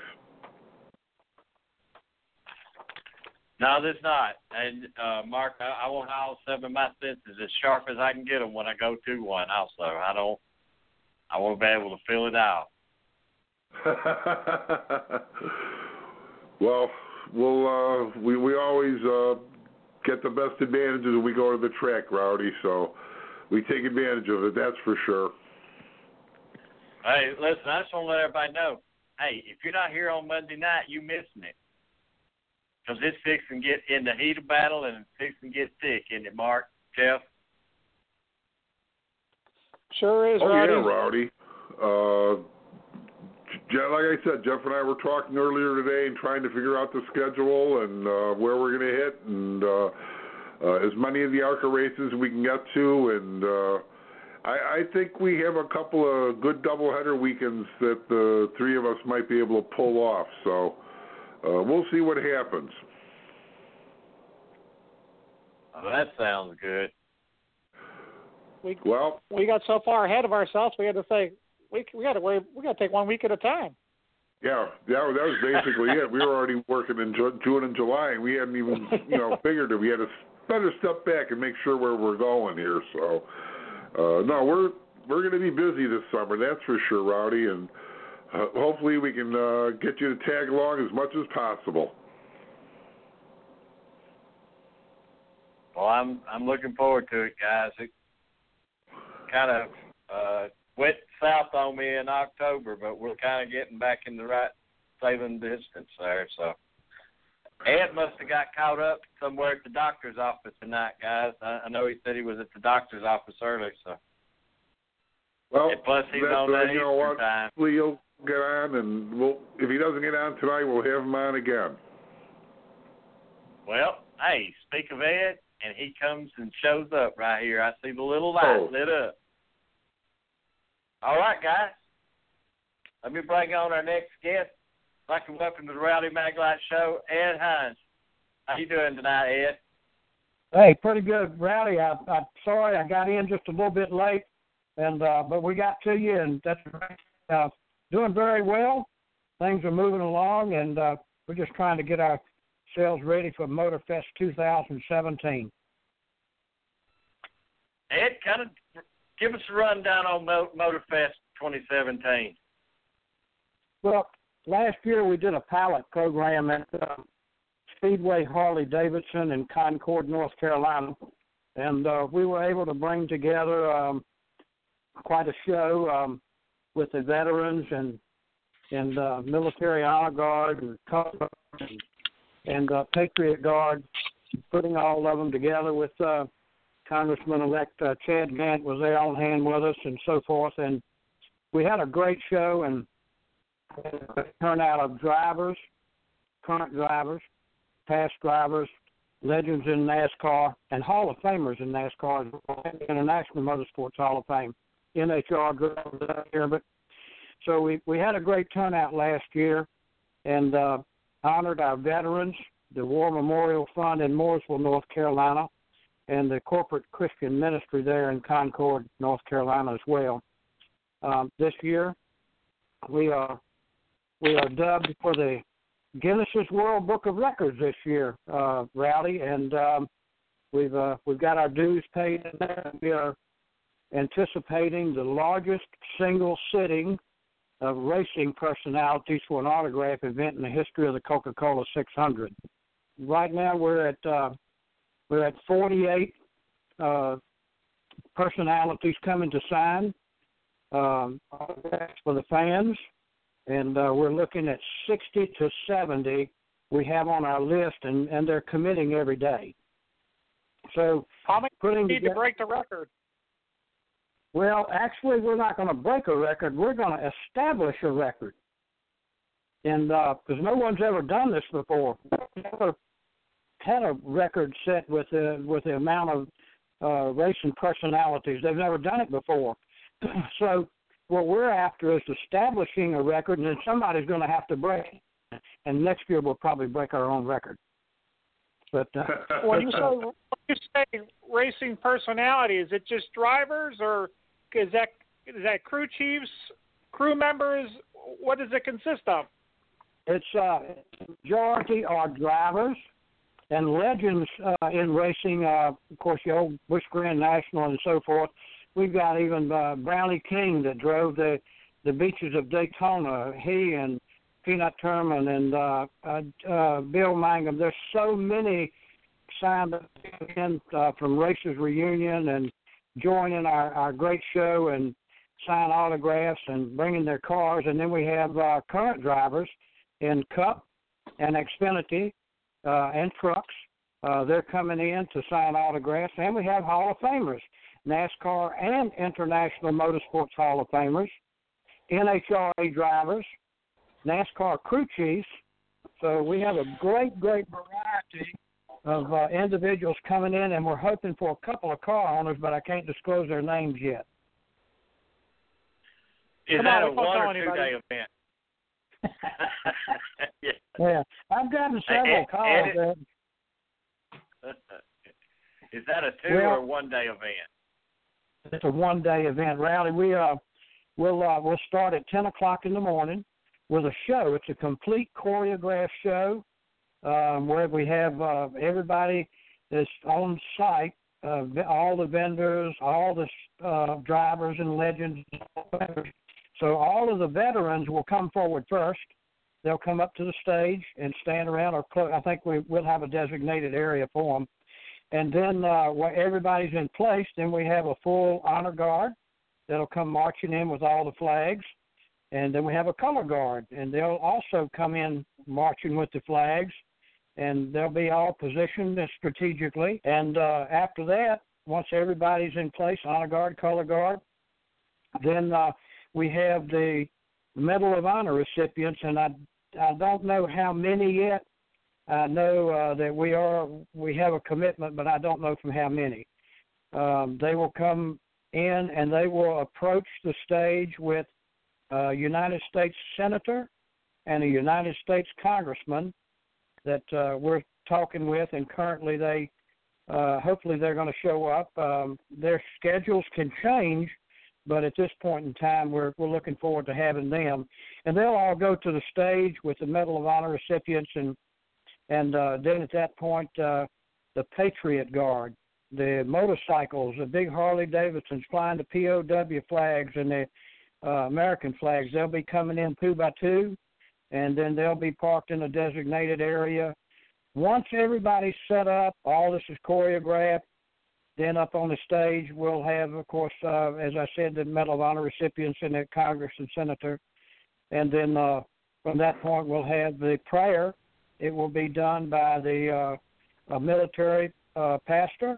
No, there's not. And, uh, Mark, I, I want all seven of my senses as sharp as I can get them when I go to one also. I don't, I want to be able to feel it out. Well, we'll, uh, we, we always uh, get the best advantages when we go to the track, Rowdy, so we take advantage of it, that's for sure. Hey, listen, I just want to let everybody know, hey, if you're not here on Monday night, you missing it. Because it's fixing to get in the heat of battle and it's fixing to get thick, isn't it, Mark, Jeff? Sure is, oh, Rowdy. yeah, Rowdy. Uh, like I said, Jeff and I were talking earlier today and trying to figure out the schedule and uh, where we're going to hit and uh, uh, as many of the ARCA races we can get to. And uh, I, I think we have a couple of good doubleheader weekends that the three of us might be able to pull off. So uh, we'll see what happens. Oh, that sounds good. We, well, we got so far ahead of ourselves. We had to say we we got to wait. We got to take one week at a time. Yeah, that was, that was basically it. We were already working in June and July, and we hadn't even you know figured it. We had to better step back and make sure where we're going here. So, uh, no, we're we're going to be busy this summer. That's for sure, Rowdy, and uh, hopefully we can uh, get you to tag along as much as possible. Well, I'm I'm looking forward to it, guys. It kind of uh, went south on me in October, but we're kind of getting back in the right sailing distance there. So Ed must have got caught up somewhere at the doctor's office tonight, guys. I, I know he said he was at the doctor's office early. So well, and plus he's that, on that uh, you know Eastern what? time. He'll get on, and we'll if he doesn't get on tonight, we'll have him on again. Well, hey, speak of Ed. And he comes and shows up right here. I see the little light oh. lit up. All right, guys. let me bring on our next guest. I'd like to welcome to the Rowdy Maglite Show, Ed Hines. How you doing tonight, Ed? Hey, pretty good, Rowdy. I, I'm sorry I got in just a little bit late, and uh, but we got to you, and that's uh, doing very well. Things are moving along, and uh, we're just trying to get ourselves ready for MotorFest two thousand seventeen. Ed, kind of give us a rundown on Mo- MotorFest twenty seventeen. Well, last year we did a pilot program at uh, Speedway Harley-Davidson in Concord, North Carolina, and uh, we were able to bring together um, quite a show um, with the veterans and and uh, military honor guard and and, and uh, Patriot Guard, putting all of them together with uh, Congressman-elect uh, Chad Gant was there on hand with us and so forth, and we had a great show and a turnout of drivers, current drivers, past drivers, legends in NASCAR, and Hall of Famers in NASCAR, International Motorsports Hall of Fame, N H R drivers out here. But so we, we had a great turnout last year and uh, honored our veterans, the War Memorial Fund in Mooresville, North Carolina, and the Corporate Christian Ministry there in Concord, North Carolina as well. Um, this year, we are we are dubbed for the Guinness's World Book of Records this year, uh, Rowdy, and um, we've uh, we've got our dues paid in there. We are anticipating the largest single sitting of racing personalities for an autograph event in the history of the Coca-Cola six hundred. Right now, we're at uh, we're at forty-eight uh, personalities coming to sign um, autographs for the fans. And uh, we're looking at sixty to seventy we have on our list, and, and they're committing every day. So how many putting need together, to break the record? Well, actually, we're not going to break a record. We're going to establish a record. And because uh, no one's ever done this before. We've never had a record set with the, with the amount of uh, racing personalities. They've never done it before. So what we're after is establishing a record, and then somebody's going to have to break it. And next year we'll probably break our own record. But uh, when you say when you say racing personality, is it just drivers, or is that is that crew chiefs, crew members? What does it consist of? It's uh, majority are drivers and legends uh, in racing. Uh, of course, the old Busch Grand National and so forth. We've got even uh, Brownie King that drove the, the beaches of Daytona. He and Peanut Turman and uh, uh, uh, Bill Mangum. There's so many signed up in, uh, from Racers Reunion and joining our, our great show and sign autographs and bringing their cars. And then we have uh, current drivers in Cup and Xfinity uh, and trucks. Uh, they're coming in to sign autographs. And we have Hall of Famers, NASCAR and International Motorsports Hall of Famers, N H R A drivers, NASCAR crew chiefs. So we have a great, great variety of uh, individuals coming in, and we're hoping for a couple of car owners, but I can't disclose their names yet. Is Come that on, a one or anybody. two-day event? yeah. Yeah, I've gotten several Ed, calls. Ed, Is that a two well, or one-day event? It's a one-day event, Rowdy. We uh, we'll uh, we'll start at ten o'clock in the morning with a show. It's a complete choreographed show um, where we have uh, everybody that's on site, uh, all the vendors, all the uh, drivers and legends. So all of the veterans will come forward first. They'll come up to the stage and stand around, or close. I think we will have a designated area for them. And then uh, when everybody's in place, then we have a full honor guard that'll come marching in with all the flags. And then we have a color guard, and they'll also come in marching with the flags. And they'll be all positioned strategically. And uh, after that, once everybody's in place, honor guard, color guard, then uh, we have the Medal of Honor recipients. And I, I don't know how many yet. I know uh, that we are we have a commitment, but I don't know from how many. Um, they will come in and they will approach the stage with a United States Senator, and a United States Congressman that uh, we're talking with, and currently they, uh, hopefully they're going to show up. Um, their schedules can change, but at this point in time, we're we're looking forward to having them, and they'll all go to the stage with the Medal of Honor recipients, and and uh, then at that point, uh, the Patriot Guard, the motorcycles, the big Harley Davidsons flying the P O W flags and the uh, American flags, they'll be coming in two by two, and then they'll be parked in a designated area. Once everybody's set up, all this is choreographed, then up on the stage we'll have, of course, uh, as I said, the Medal of Honor recipients and the Congress and Senator. And then uh, from that point we'll have the prayer. It will be done by the uh, a military uh, pastor.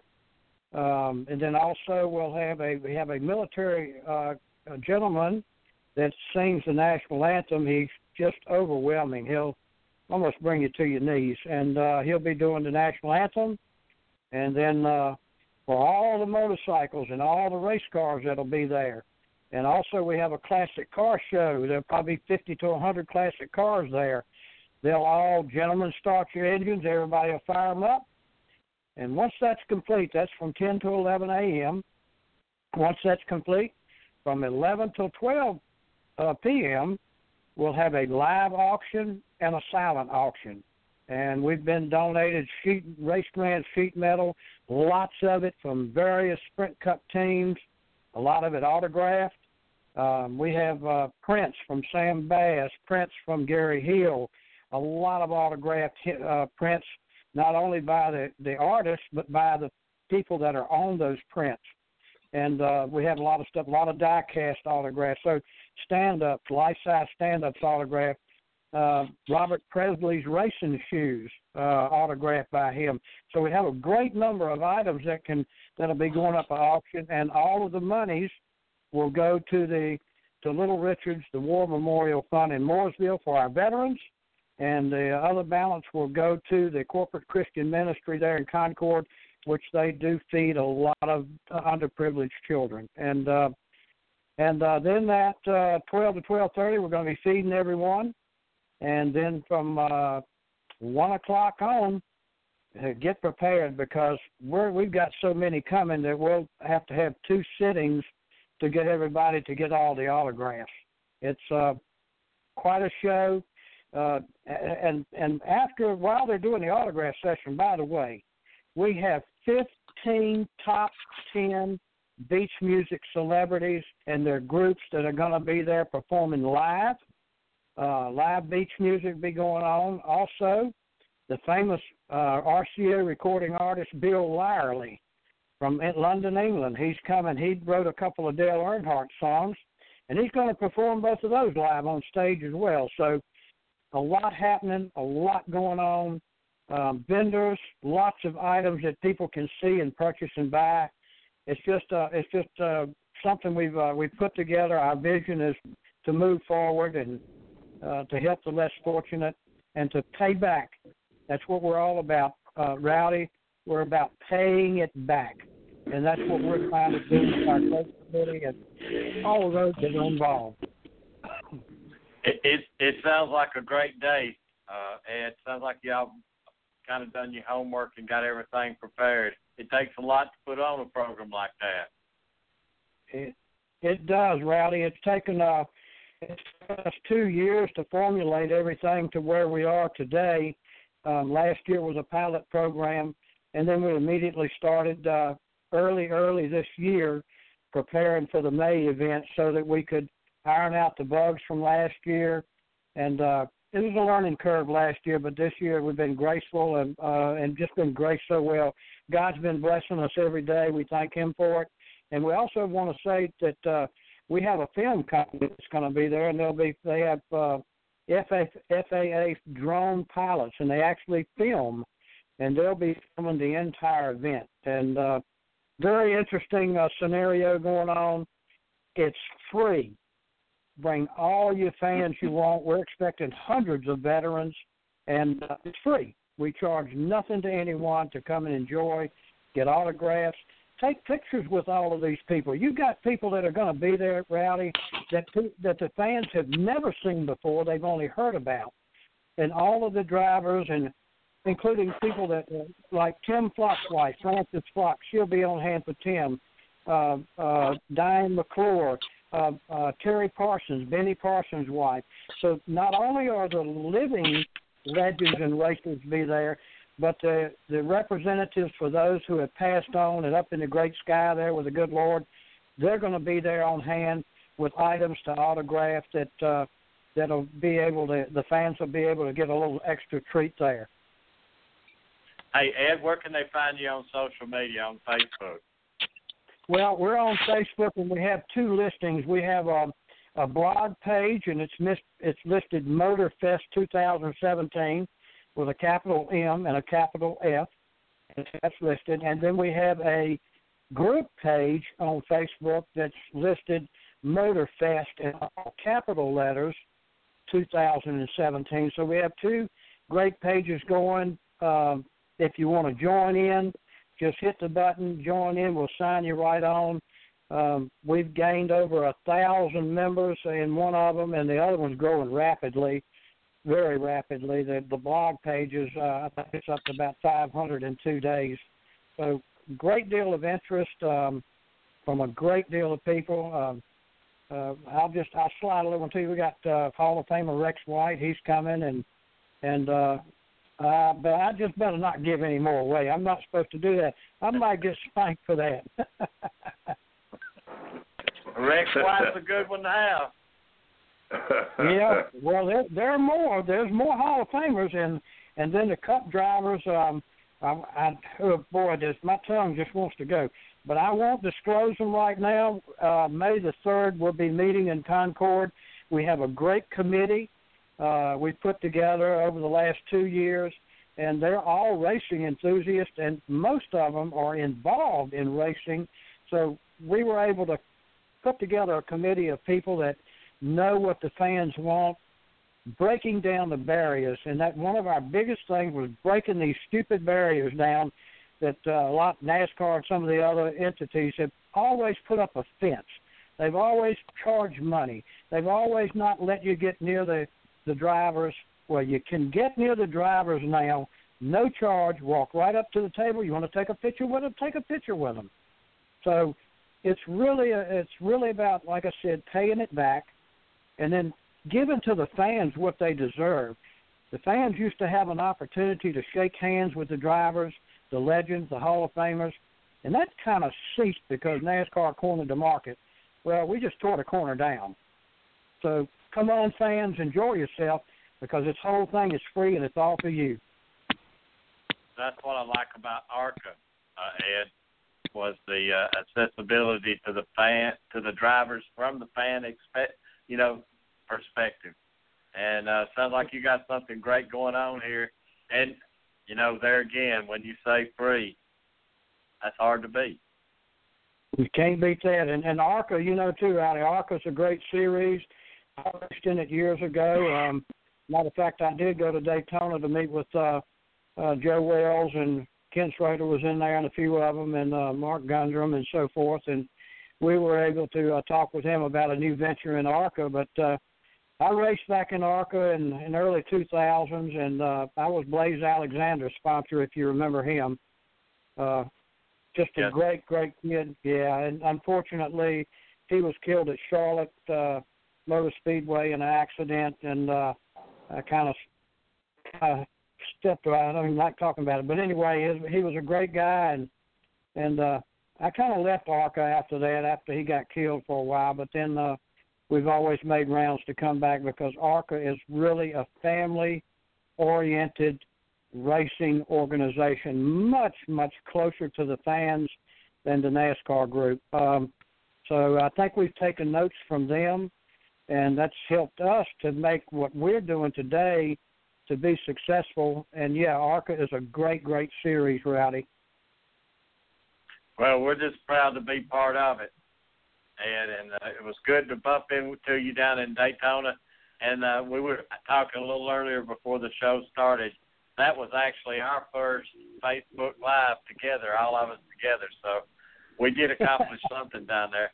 Um, and then also we'll have a we have a military uh, a gentleman that sings the national anthem. He's just overwhelming. He'll almost bring you to your knees. And uh, he'll be doing the national anthem. And then uh, for all the motorcycles and all the race cars that'll be there. And also we have a classic car show. There'll probably be fifty to one hundred classic cars there. They'll all, gentlemen, start your engines. Everybody will fire them up. And once that's complete, that's from ten to eleven a.m. Once that's complete, from eleven till twelve uh, p.m., we'll have a live auction and a silent auction. And we've been donated sheet raceman sheet metal, lots of it from various Sprint Cup teams, a lot of it autographed. Um, we have uh, prints from Sam Bass, prints from Gary Hill, a lot of autographed uh, prints, not only by the, the artists, but by the people that are on those prints. And uh, we have a lot of stuff, a lot of die-cast autographs. So stand-ups, life-size stand-ups autographed. Uh, Robert Presley's racing shoes uh, autographed by him. So we have a great number of items that can that'll be going up at auction, and all of the monies will go to the to Little Richard's, the War Memorial Fund in Mooresville for our veterans, and the other balance will go to the Corporate Christian Ministry there in Concord, which they do feed a lot of uh, underprivileged children. And uh, and uh, then at uh, twelve to twelve thirty, we're going to be feeding everyone. And then from uh, one o'clock on, uh, get prepared, because we're, we've got so many coming that we'll have to have two sittings to get everybody to get all the autographs. It's uh, quite a show. Uh, and and after, while they're doing the autograph session, by the way, we have fifteen top ten beach music celebrities and their groups that are going to be there performing live. Uh, live beach music be going on. Also, the famous uh, R C A recording artist Bill Lyerly from London, England. He's coming. He wrote a couple of Dale Earnhardt songs, and he's going to perform both of those live on stage as well. So a lot happening, a lot going on. Um, vendors, lots of items that people can see and purchase and buy. It's just uh, it's just uh, something we've uh, we've put together. Our vision is to move forward and Uh, to help the less fortunate and to pay back. That's what we're all about, uh, Rowdy. We're about paying it back, and that's what we're trying to do with our Coach Committee and all of those that are involved. It, it it sounds like a great day, uh, Ed. Sounds like y'all kind of done your homework and got everything prepared. It takes a lot to put on a program like that. It it does, Rowdy. It's taken uh, it's taken us two years to formulate everything to where we are today. Um, last year was a pilot program, and then we immediately started uh, early, early this year preparing for the May event so that we could iron out the bugs from last year. And uh, it was a learning curve last year, but this year we've been graceful and uh, and just been graced so well. God's been blessing us every day. We thank Him for it. And we also want to say that uh, we have a film company that's going to be there, and they'll be they have uh, F A A drone pilots, and they actually film, and they'll be filming the entire event. And uh, very interesting uh, scenario going on. It's free. Bring all your fans you want. We're expecting hundreds of veterans, and uh, it's free. We charge nothing to anyone to come and enjoy, get autographs. take pictures with all of these people. You've got people that are going to be there, Rowdy, that that the fans have never seen before. They've only heard about, and all of the drivers, and including people that uh, like Tim Flock's wife, Frances Flock. She'll be on hand for Tim. Uh, uh, Diane McClure, uh, uh, Terry Parsons, Benny Parsons' wife. So not only are the living legends and racers be there, but the, the representatives for those who have passed on and up in the great sky there with the good Lord, they're going to be there on hand with items to autograph that uh, that'll be able to, the fans will be able to get a little extra treat there. Hey, Ed, where can they find you on social media, on Facebook? Well, we're on Facebook, and we have two listings. We have a, a blog page, and it's mis- it's listed MotorFest twenty seventeen with a capital M and a capital F. That's listed. And then we have a group page on Facebook that's listed MotorFest in all capital letters two thousand seventeen. So we have two great pages going. Um, if you want to join in, just hit the button, join in. We'll sign you right on. Um, we've gained over a thousand members in one of them, and the other one's growing rapidly, very rapidly. The, the blog pages, uh, I think it's up to about five hundred in two days. So great deal of interest um, from a great deal of people. Um, uh, I'll just I'll slide a little to you. We got uh, Hall of Famer Rex White. He's coming, and and uh, uh, but I just better not give any more away. I'm not supposed to do that. I might get spanked for that. Rex White's a good one to have. Yeah, well, there there are more. There's more Hall of Famers, and and then the Cup drivers. Um, I, I oh boy, this my tongue just wants to go. But I won't disclose them right now. Uh, May the third, we'll be meeting in Concord. We have a great committee uh, we put together over the last two years, and they're all racing enthusiasts, and most of them are involved in racing. So we were able to put together a committee of people that know what the fans want, breaking down the barriers. And that one of our biggest things was breaking these stupid barriers down that uh, a lot NASCAR and some of the other entities have always put up a fence. They've always charged money. They've always not let you get near the, the drivers. Well, you can get near the drivers now, no charge, walk right up to the table. You want to take a picture with them, take a picture with them. So it's really a, it's really about, like I said, paying it back and then giving to the fans what they deserve. The fans used to have an opportunity to shake hands with the drivers, the legends, the Hall of Famers, and that kind of ceased because NASCAR cornered the market. Well, we just tore the corner down. So come on, fans, enjoy yourself because this whole thing is free and it's all for you. That's what I like about ARCA, uh, Ed, was the uh, accessibility to the fan, to the drivers from the fan expect, you know, perspective. And uh, sounds like you got something great going on here. And, you know, there again, when you say free, that's hard to beat. You can't beat that. And, and ARCA, you know, too, Rowdy, ARCA's a great series. I raced in it years ago. Um, matter of fact, I did go to Daytona to meet with uh, uh, Joe Wells, and Ken Schrader was in there and a few of them, and uh, Mark Gundrum and so forth. And we were able to uh, talk with him about a new venture in ARCA. But uh, I raced back in ARCA in, in early two thousands, and uh, I was Blaze Alexander's sponsor, if you remember him. Uh, just a yes. great, great kid. Yeah, and unfortunately, he was killed at Charlotte uh, Motor Speedway in an accident, and uh, I kind of uh, stepped around. I don't even like talking about it. But anyway, he, he was a great guy, and and uh, I kind of left ARCA after that, after he got killed for a while. But then uh, we've always made rounds to come back because ARCA is really a family-oriented racing organization, much, much closer to the fans than the NASCAR group. Um, so I think we've taken notes from them, and that's helped us to make what we're doing today to be successful. And, yeah, ARCA is a great, great series, Rowdy. Well, we're just proud to be part of it. And, and uh, it was good to bump into you down in Daytona. And uh, we were talking a little earlier before the show started. That was actually our first Facebook Live together, all of us together. So we did accomplish something down there.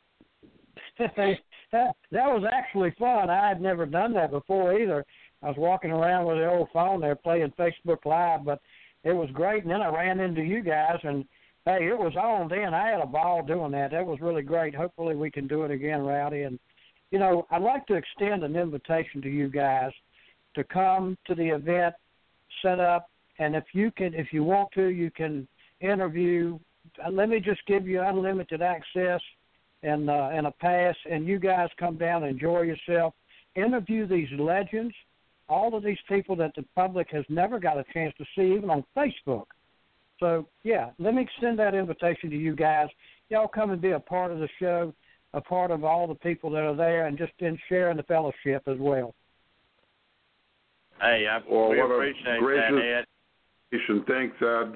that, that was actually fun. I had never done that before either. I was walking around with the old phone there playing Facebook Live, but it was great. And then I ran into you guys, and, hey, it was on then. I had a ball doing that. That was really great. Hopefully we can do it again, Rowdy. And, you know, I'd like to extend an invitation to you guys to come to the event, set up, and if you can, if you want to, you can interview. Let me just give you unlimited access and uh, and a pass, and you guys come down and enjoy yourself. Interview these legends, all of these people that the public has never got a chance to see, even on Facebook. So, yeah, let me extend that invitation to you guys. Y'all come and be a part of the show, a part of all the people that are there, and just in sharing the fellowship as well. Hey, I well, we what appreciate a gracious that, Ed. Thanks, Ed.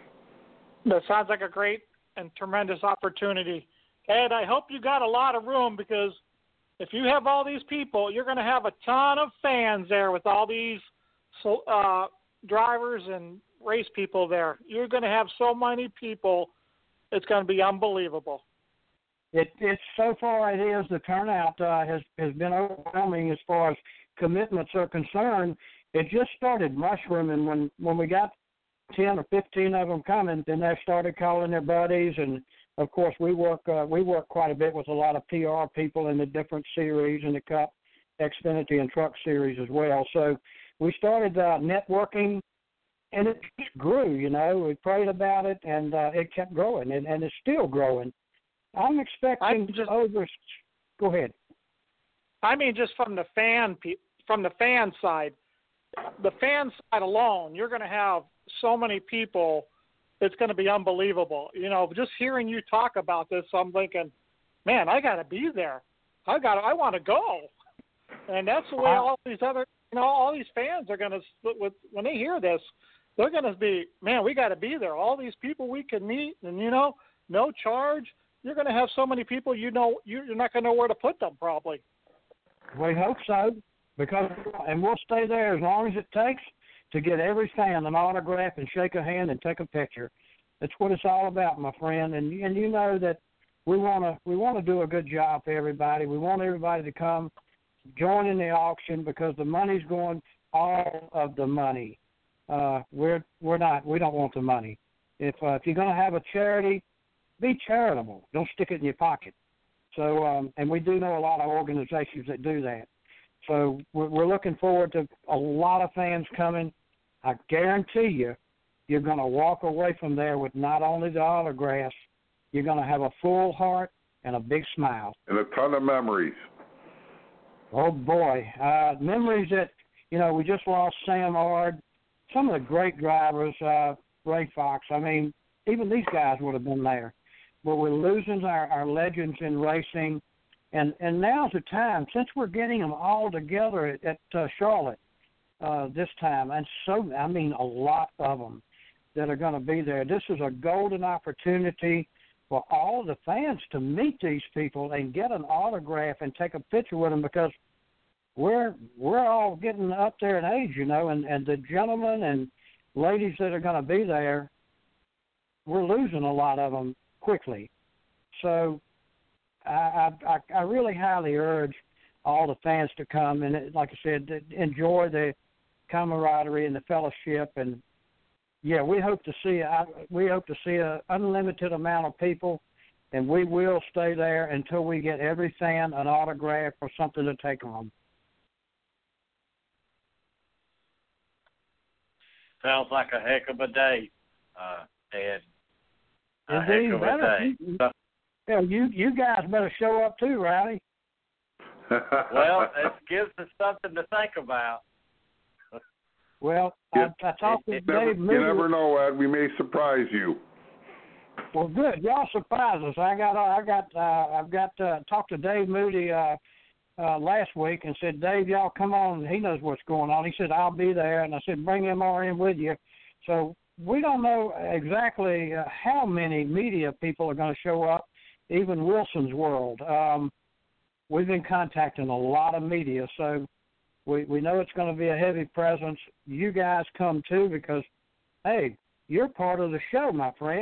That sounds like a great and tremendous opportunity. Ed, I hope you got a lot of room, because if you have all these people, you're going to have a ton of fans there with all these uh, drivers and race people there. You're going to have so many people, it's going to be unbelievable. It, it's so far it is. The turnout uh, has, has been overwhelming as far as commitments are concerned. It just started mushrooming when, when we got ten or fifteen of them coming. Then they started calling their buddies, and of course we work uh, we work quite a bit with a lot of P R people in the different series in the Cup, Xfinity, and Truck Series as well. So we started uh, networking, and it just grew. You know, we prayed about it, and uh, it kept growing, and, and it's still growing. I'm expecting just, over. Go ahead. I mean, just from the fan from the fan side, the fan side alone, you're going to have so many people. It's going to be unbelievable. You know, just hearing you talk about this, I'm thinking, man, I got to be there. I got. I want to go. And that's the way all these other, you know, all these fans are going to, when they hear this, they're going to be, man, we got to be there. All these people we can meet, and you know, no charge. You're going to have so many people, you know, you're not going to know where to put them probably. We hope so, because, and we'll stay there as long as it takes to get every fan an autograph and shake a hand and take a picture. That's what it's all about, my friend. And and you know that we want to we want to do a good job for everybody. We want everybody to come join in the auction, because the money's going, all of the money. Uh, we're we're not we don't want the money. If uh, if you're going to have a charity, be charitable. Don't stick it in your pocket. So, um, and we do know a lot of organizations that do that. So we're, we're looking forward to a lot of fans coming. I guarantee you, you're going to walk away from there with not only the autographs, you're going to have a full heart and a big smile. And a ton of memories. Oh, boy. Uh, memories that, you know, we just lost Sam Ard. Some of the great drivers, uh, Ray Fox. I mean, even these guys would have been there. But we're losing our, our legends in racing. And, and now's the time, since we're getting them all together at, at uh, Charlotte uh, this time, and so, I mean, a lot of them that are going to be there. This is a golden opportunity for all the fans to meet these people and get an autograph and take a picture with them, because we're we're all getting up there in age, you know, and, and the gentlemen and ladies that are going to be there, we're losing a lot of them quickly. So I, I, I really highly urge all the fans to come and, like I said, enjoy the camaraderie and the fellowship. And yeah, we hope to see I, we hope to see an unlimited amount of people, and we will stay there until we get every fan an autograph or something to take home. Sounds like a heck of a day, uh, Ed. A Indeed, heck of a day. You, yeah, you you guys better show up too, Rowdy. Well, it gives us something to think about. Well, I, I talked to you Dave never, Moody. You never know, Ed. We may surprise you. Well, good. Y'all surprise us. I got I got uh, I've got uh, talked to Dave Moody uh, uh, last week and said, Dave, y'all come on. He knows what's going on. He said, I'll be there, and I said, bring M R in with you. So we don't know exactly uh, how many media people are going to show up. Even Wilson's World. Um, we've been contacting a lot of media, so we we know it's going to be a heavy presence. You guys come too, because hey, you're part of the show, my friend.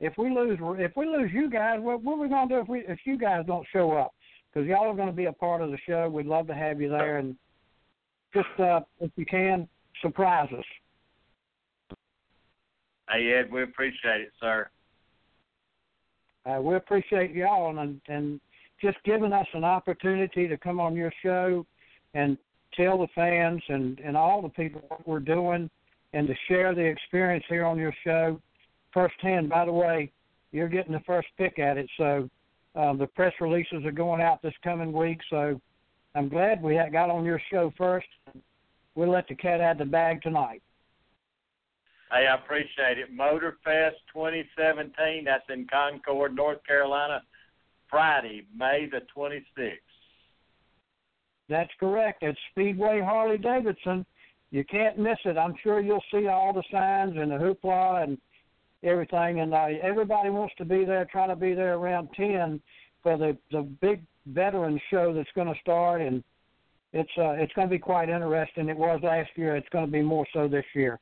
if we lose if we lose you guys, what, what are we gonna do if we if you guys don't show up? Because y'all are going to be a part of the show. We'd love to have you there, and just uh, if you can, surprise us. Hey Ed, we appreciate it, sir. Uh, we appreciate y'all and and just giving us an opportunity to come on your show and tell the fans and, and all the people what we're doing and to share the experience here on your show firsthand. By the way, you're getting the first pick at it, so uh, the press releases are going out this coming week, so I'm glad we got on your show first. We'll let the cat out of the bag tonight. Hey, I appreciate it. Motorfest twenty seventeen, that's in Concord, North Carolina, Friday, May the twenty-sixth. That's correct. It's Speedway Harley-Davidson. You can't miss it. I'm sure you'll see all the signs and the hoopla and everything. And uh, everybody wants to be there, trying to be there around ten for the, the big veteran show that's going to start. And it's uh, it's going to be quite interesting. It was last year. It's going to be more so this year.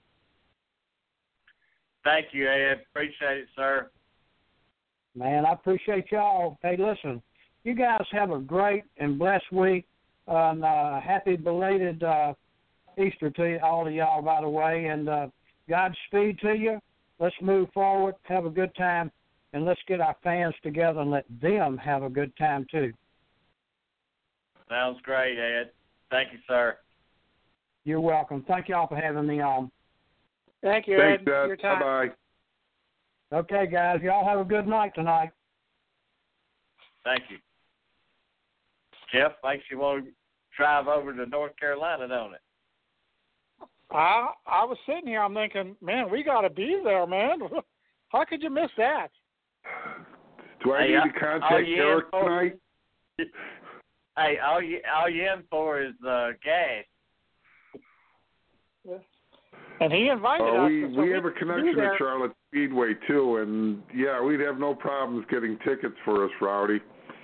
Thank you, Ed. Appreciate it, sir. Man, I appreciate y'all. Hey, listen, you guys have a great and blessed week. Um, uh, happy belated uh, Easter to you, all of y'all, by the way. And uh, Godspeed to you. Let's move forward, have a good time, and let's get our fans together and let them have a good time, too. Sounds great, Ed. Thank you, sir. You're welcome. Thank y'all for having me on. Thank you, Thanks, Ed. Dad. Your time. Bye-bye. Okay, guys. Y'all have a good night tonight. Thank you. Jeff, makes you want to drive over to North Carolina, don't it? I I was sitting here, I'm thinking, man, we got to be there, man. How could you miss that? Do I hey, need to contact Eric for, tonight? Hey, all you, all you in for is uh, gas. Yeah. And he invited uh, us. we so we have a connection at at Charlotte Speedway, too, and, yeah, we'd have no problems getting tickets for us, Rowdy.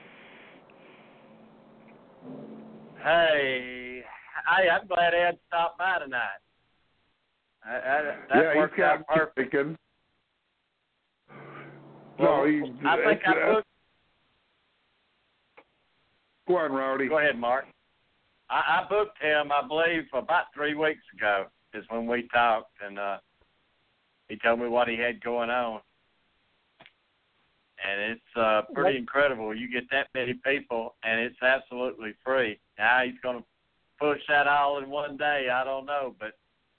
Hey, hey, I'm glad Ed stopped by tonight. I, I, that yeah, worked he's got out perfect. thinking. Well, no, he, I think I uh, booked. Go on, Rowdy. Go ahead, Mark. I, I booked him, I believe, about three weeks ago is when we talked, and uh, he told me what he had going on. And it's uh, pretty what? incredible. You get that many people, and it's absolutely free. Now he's going to push that all in one day. I don't know, but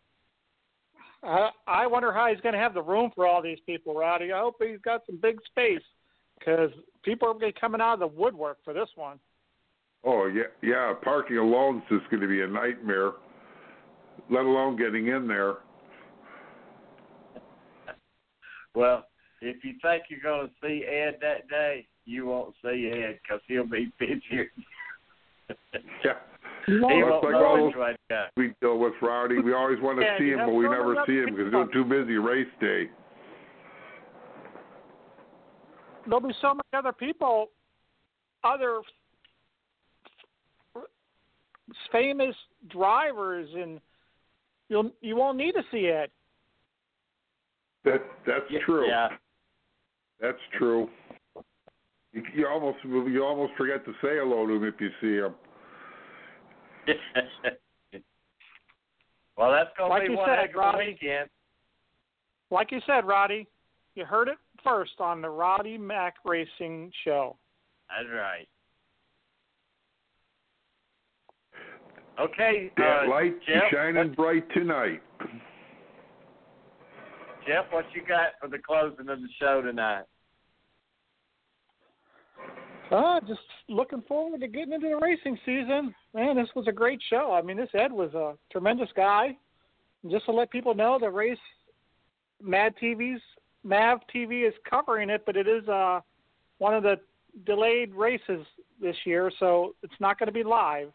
I, I wonder how he's going to have the room for all these people, Rowdy. I hope he's got some big space because people are going to be coming out of the woodwork for this one. Oh, yeah, yeah, parking alone is just going to be a nightmare, let alone getting in there. Well, if you think you're going to see Ed that day, you won't see Ed because he'll be busy. Yeah. He Well, won't it's like know all which those way to go. we deal with Rowdy. We always want to Yeah, see you him, have but we so never many see him other because people. we're too busy race day. There'll be so many other people, other famous drivers, and you'll you won't need to see Ed. That that's Yeah, true. Yeah. That's true. You, you almost you almost forget to say hello to him if you see him. Well, that's going Like to be you one said, heck of a Rowdy. weekend. Like you said, Rowdy, you heard it first on the Rowdy Mack Racing Show. That's right. Okay, That uh, light Jeff, is shining what, bright tonight. Jeff, what you got for the closing of the show tonight? Uh, just looking forward to getting into the racing season. Man, this was a great show. I mean, this Ed was a tremendous guy. And just to let people know, the race, Mad T V's, Mav T V is covering it, but it is uh, one of the delayed races this year, so it's not going to be live.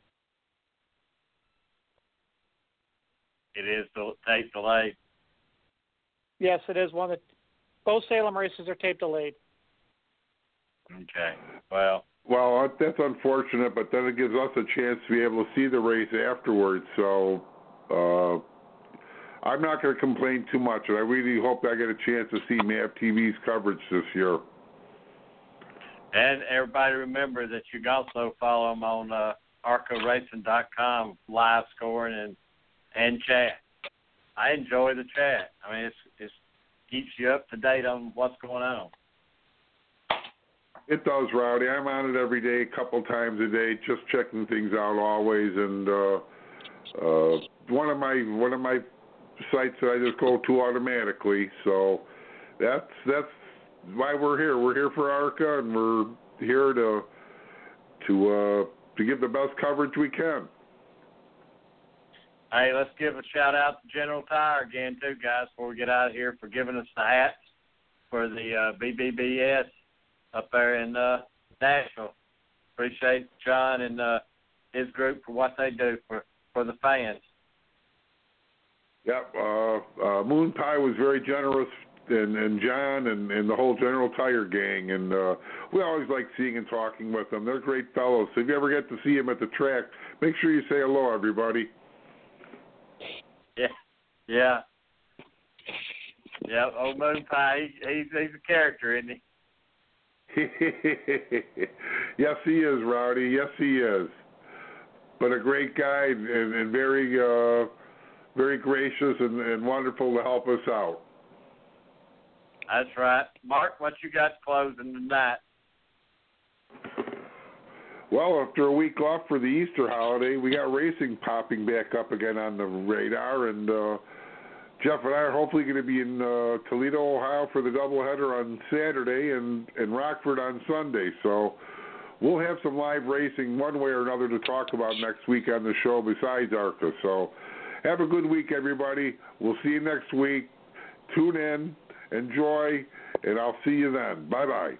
It is the tape delayed. Yes, it is one that both Salem races are tape delayed. Okay. Well. Well, that's unfortunate, but then it gives us a chance to be able to see the race afterwards. So uh, I'm not going to complain too much, and I really hope I get a chance to see M A V T V's coverage this year. And everybody remember that you can also follow them on uh, arca racing dot com live scoring and and chat. I enjoy the chat. I mean, it's it's keeps you up to date on what's going on. It does, Rowdy. I'm on it every day, a couple times a day, just checking things out always. And uh, uh, one of my one of my sites that I just go to automatically. So that's that's why we're here. We're here for ARCA, and we're here to to uh, to give the best coverage we can. Hey, let's give a shout out to General Tire again, too, guys, before we get out of here, for giving us the hats for the uh, B B B S up there in uh, Nashville. Appreciate John and uh, his group for what they do for, for the fans. Yep, uh, uh, Moon Pie was very generous, and, and John and, and the whole General Tire gang, and uh, we always like seeing and talking with them. They're great fellows. So if you ever get to see them at the track, make sure you say hello, everybody. Yeah, yeah, yeah. Old Moon Pie, he, he's he's a character, isn't he? Yes, he is, Rowdy. Yes, he is. But a great guy and, and very, uh, very gracious and, and wonderful to help us out. That's right, Mark. What you got closing tonight? Well, after a week off for the Easter holiday, we got racing popping back up again on the radar, and uh, Jeff and I are hopefully going to be in uh, Toledo, Ohio for the doubleheader on Saturday and, and Rockford on Sunday. So we'll have some live racing one way or another to talk about next week on the show besides ARCA. So have a good week, everybody. We'll see you next week. Tune in, enjoy, and I'll see you then. Bye-bye.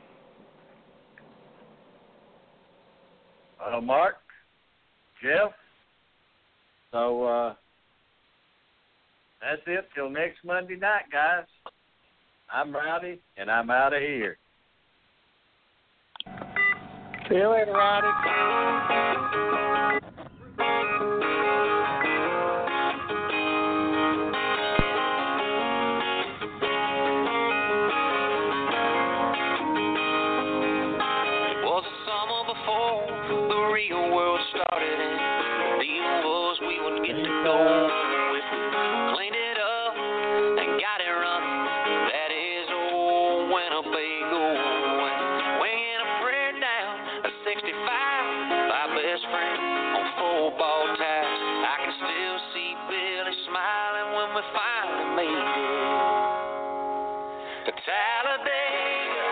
Uh, Mark, Jeff, so uh, that's it till next Monday night, guys. I'm Rowdy, and I'm out of here. See you later, Rowdy. Real world started and the deal was we would get to go if we cleaned it up and got it running. That is old Winnebago. Winging a prayer down a sixty-five, my best friend on football ties. I can still see Billy smiling when we finally made it to Talladega.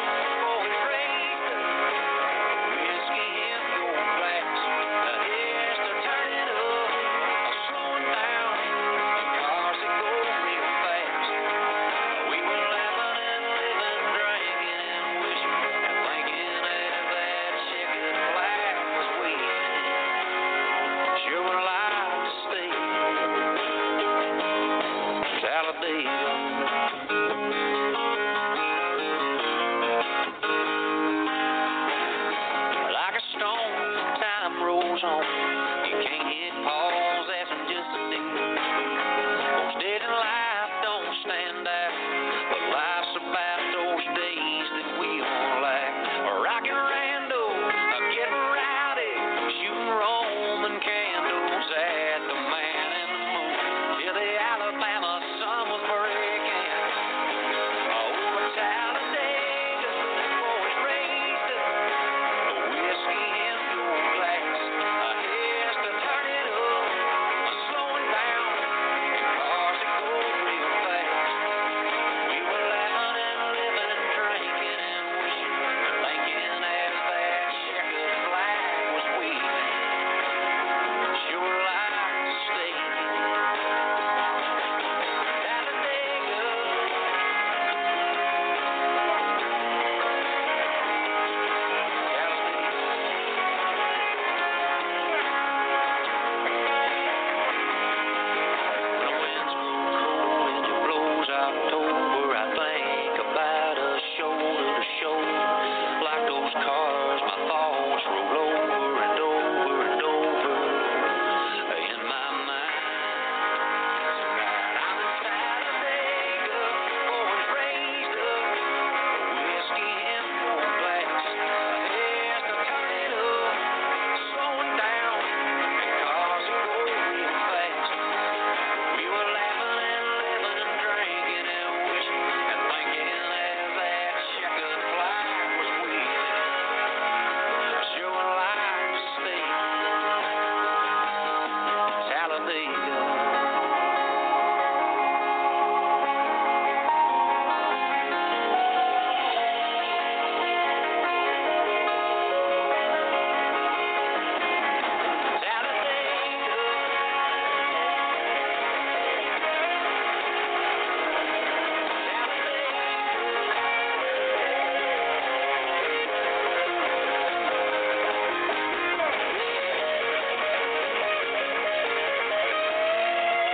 Like a stone, time rolls on. You can't hit pause after just a day. Most days in life don't stand out, but life's about those days that we won't lack. Rockin' Rando, getting rowdy, shooting Roman candles at the man in the moon till the Alabama sun was breaking. Over Talladega, boys raised up, whiskey in your glass.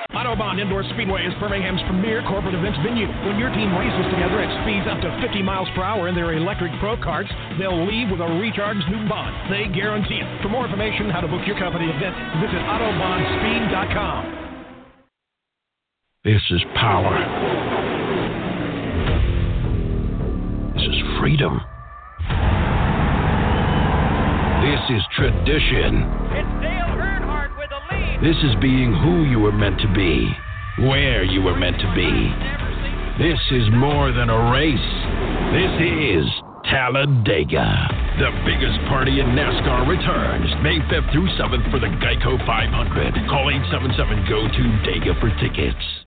Autobahn Indoor Speedway is Birmingham's premier corporate events venue. When your team races together at speeds up to fifty miles per hour in their electric pro karts, they'll leave with a recharged new bond. They guarantee it. For more information, how to book your company event, visit autobahn speed dot com. This is power. This is freedom. This is tradition. It's Dale Earnhardt with a lead. This is being who you were meant to be, where you were meant to be. This is more than a race. This is Talladega. The biggest party in NASCAR returns May fifth through seventh for the Geico five hundred. Call eight seven seven, G O two, D E G A for tickets.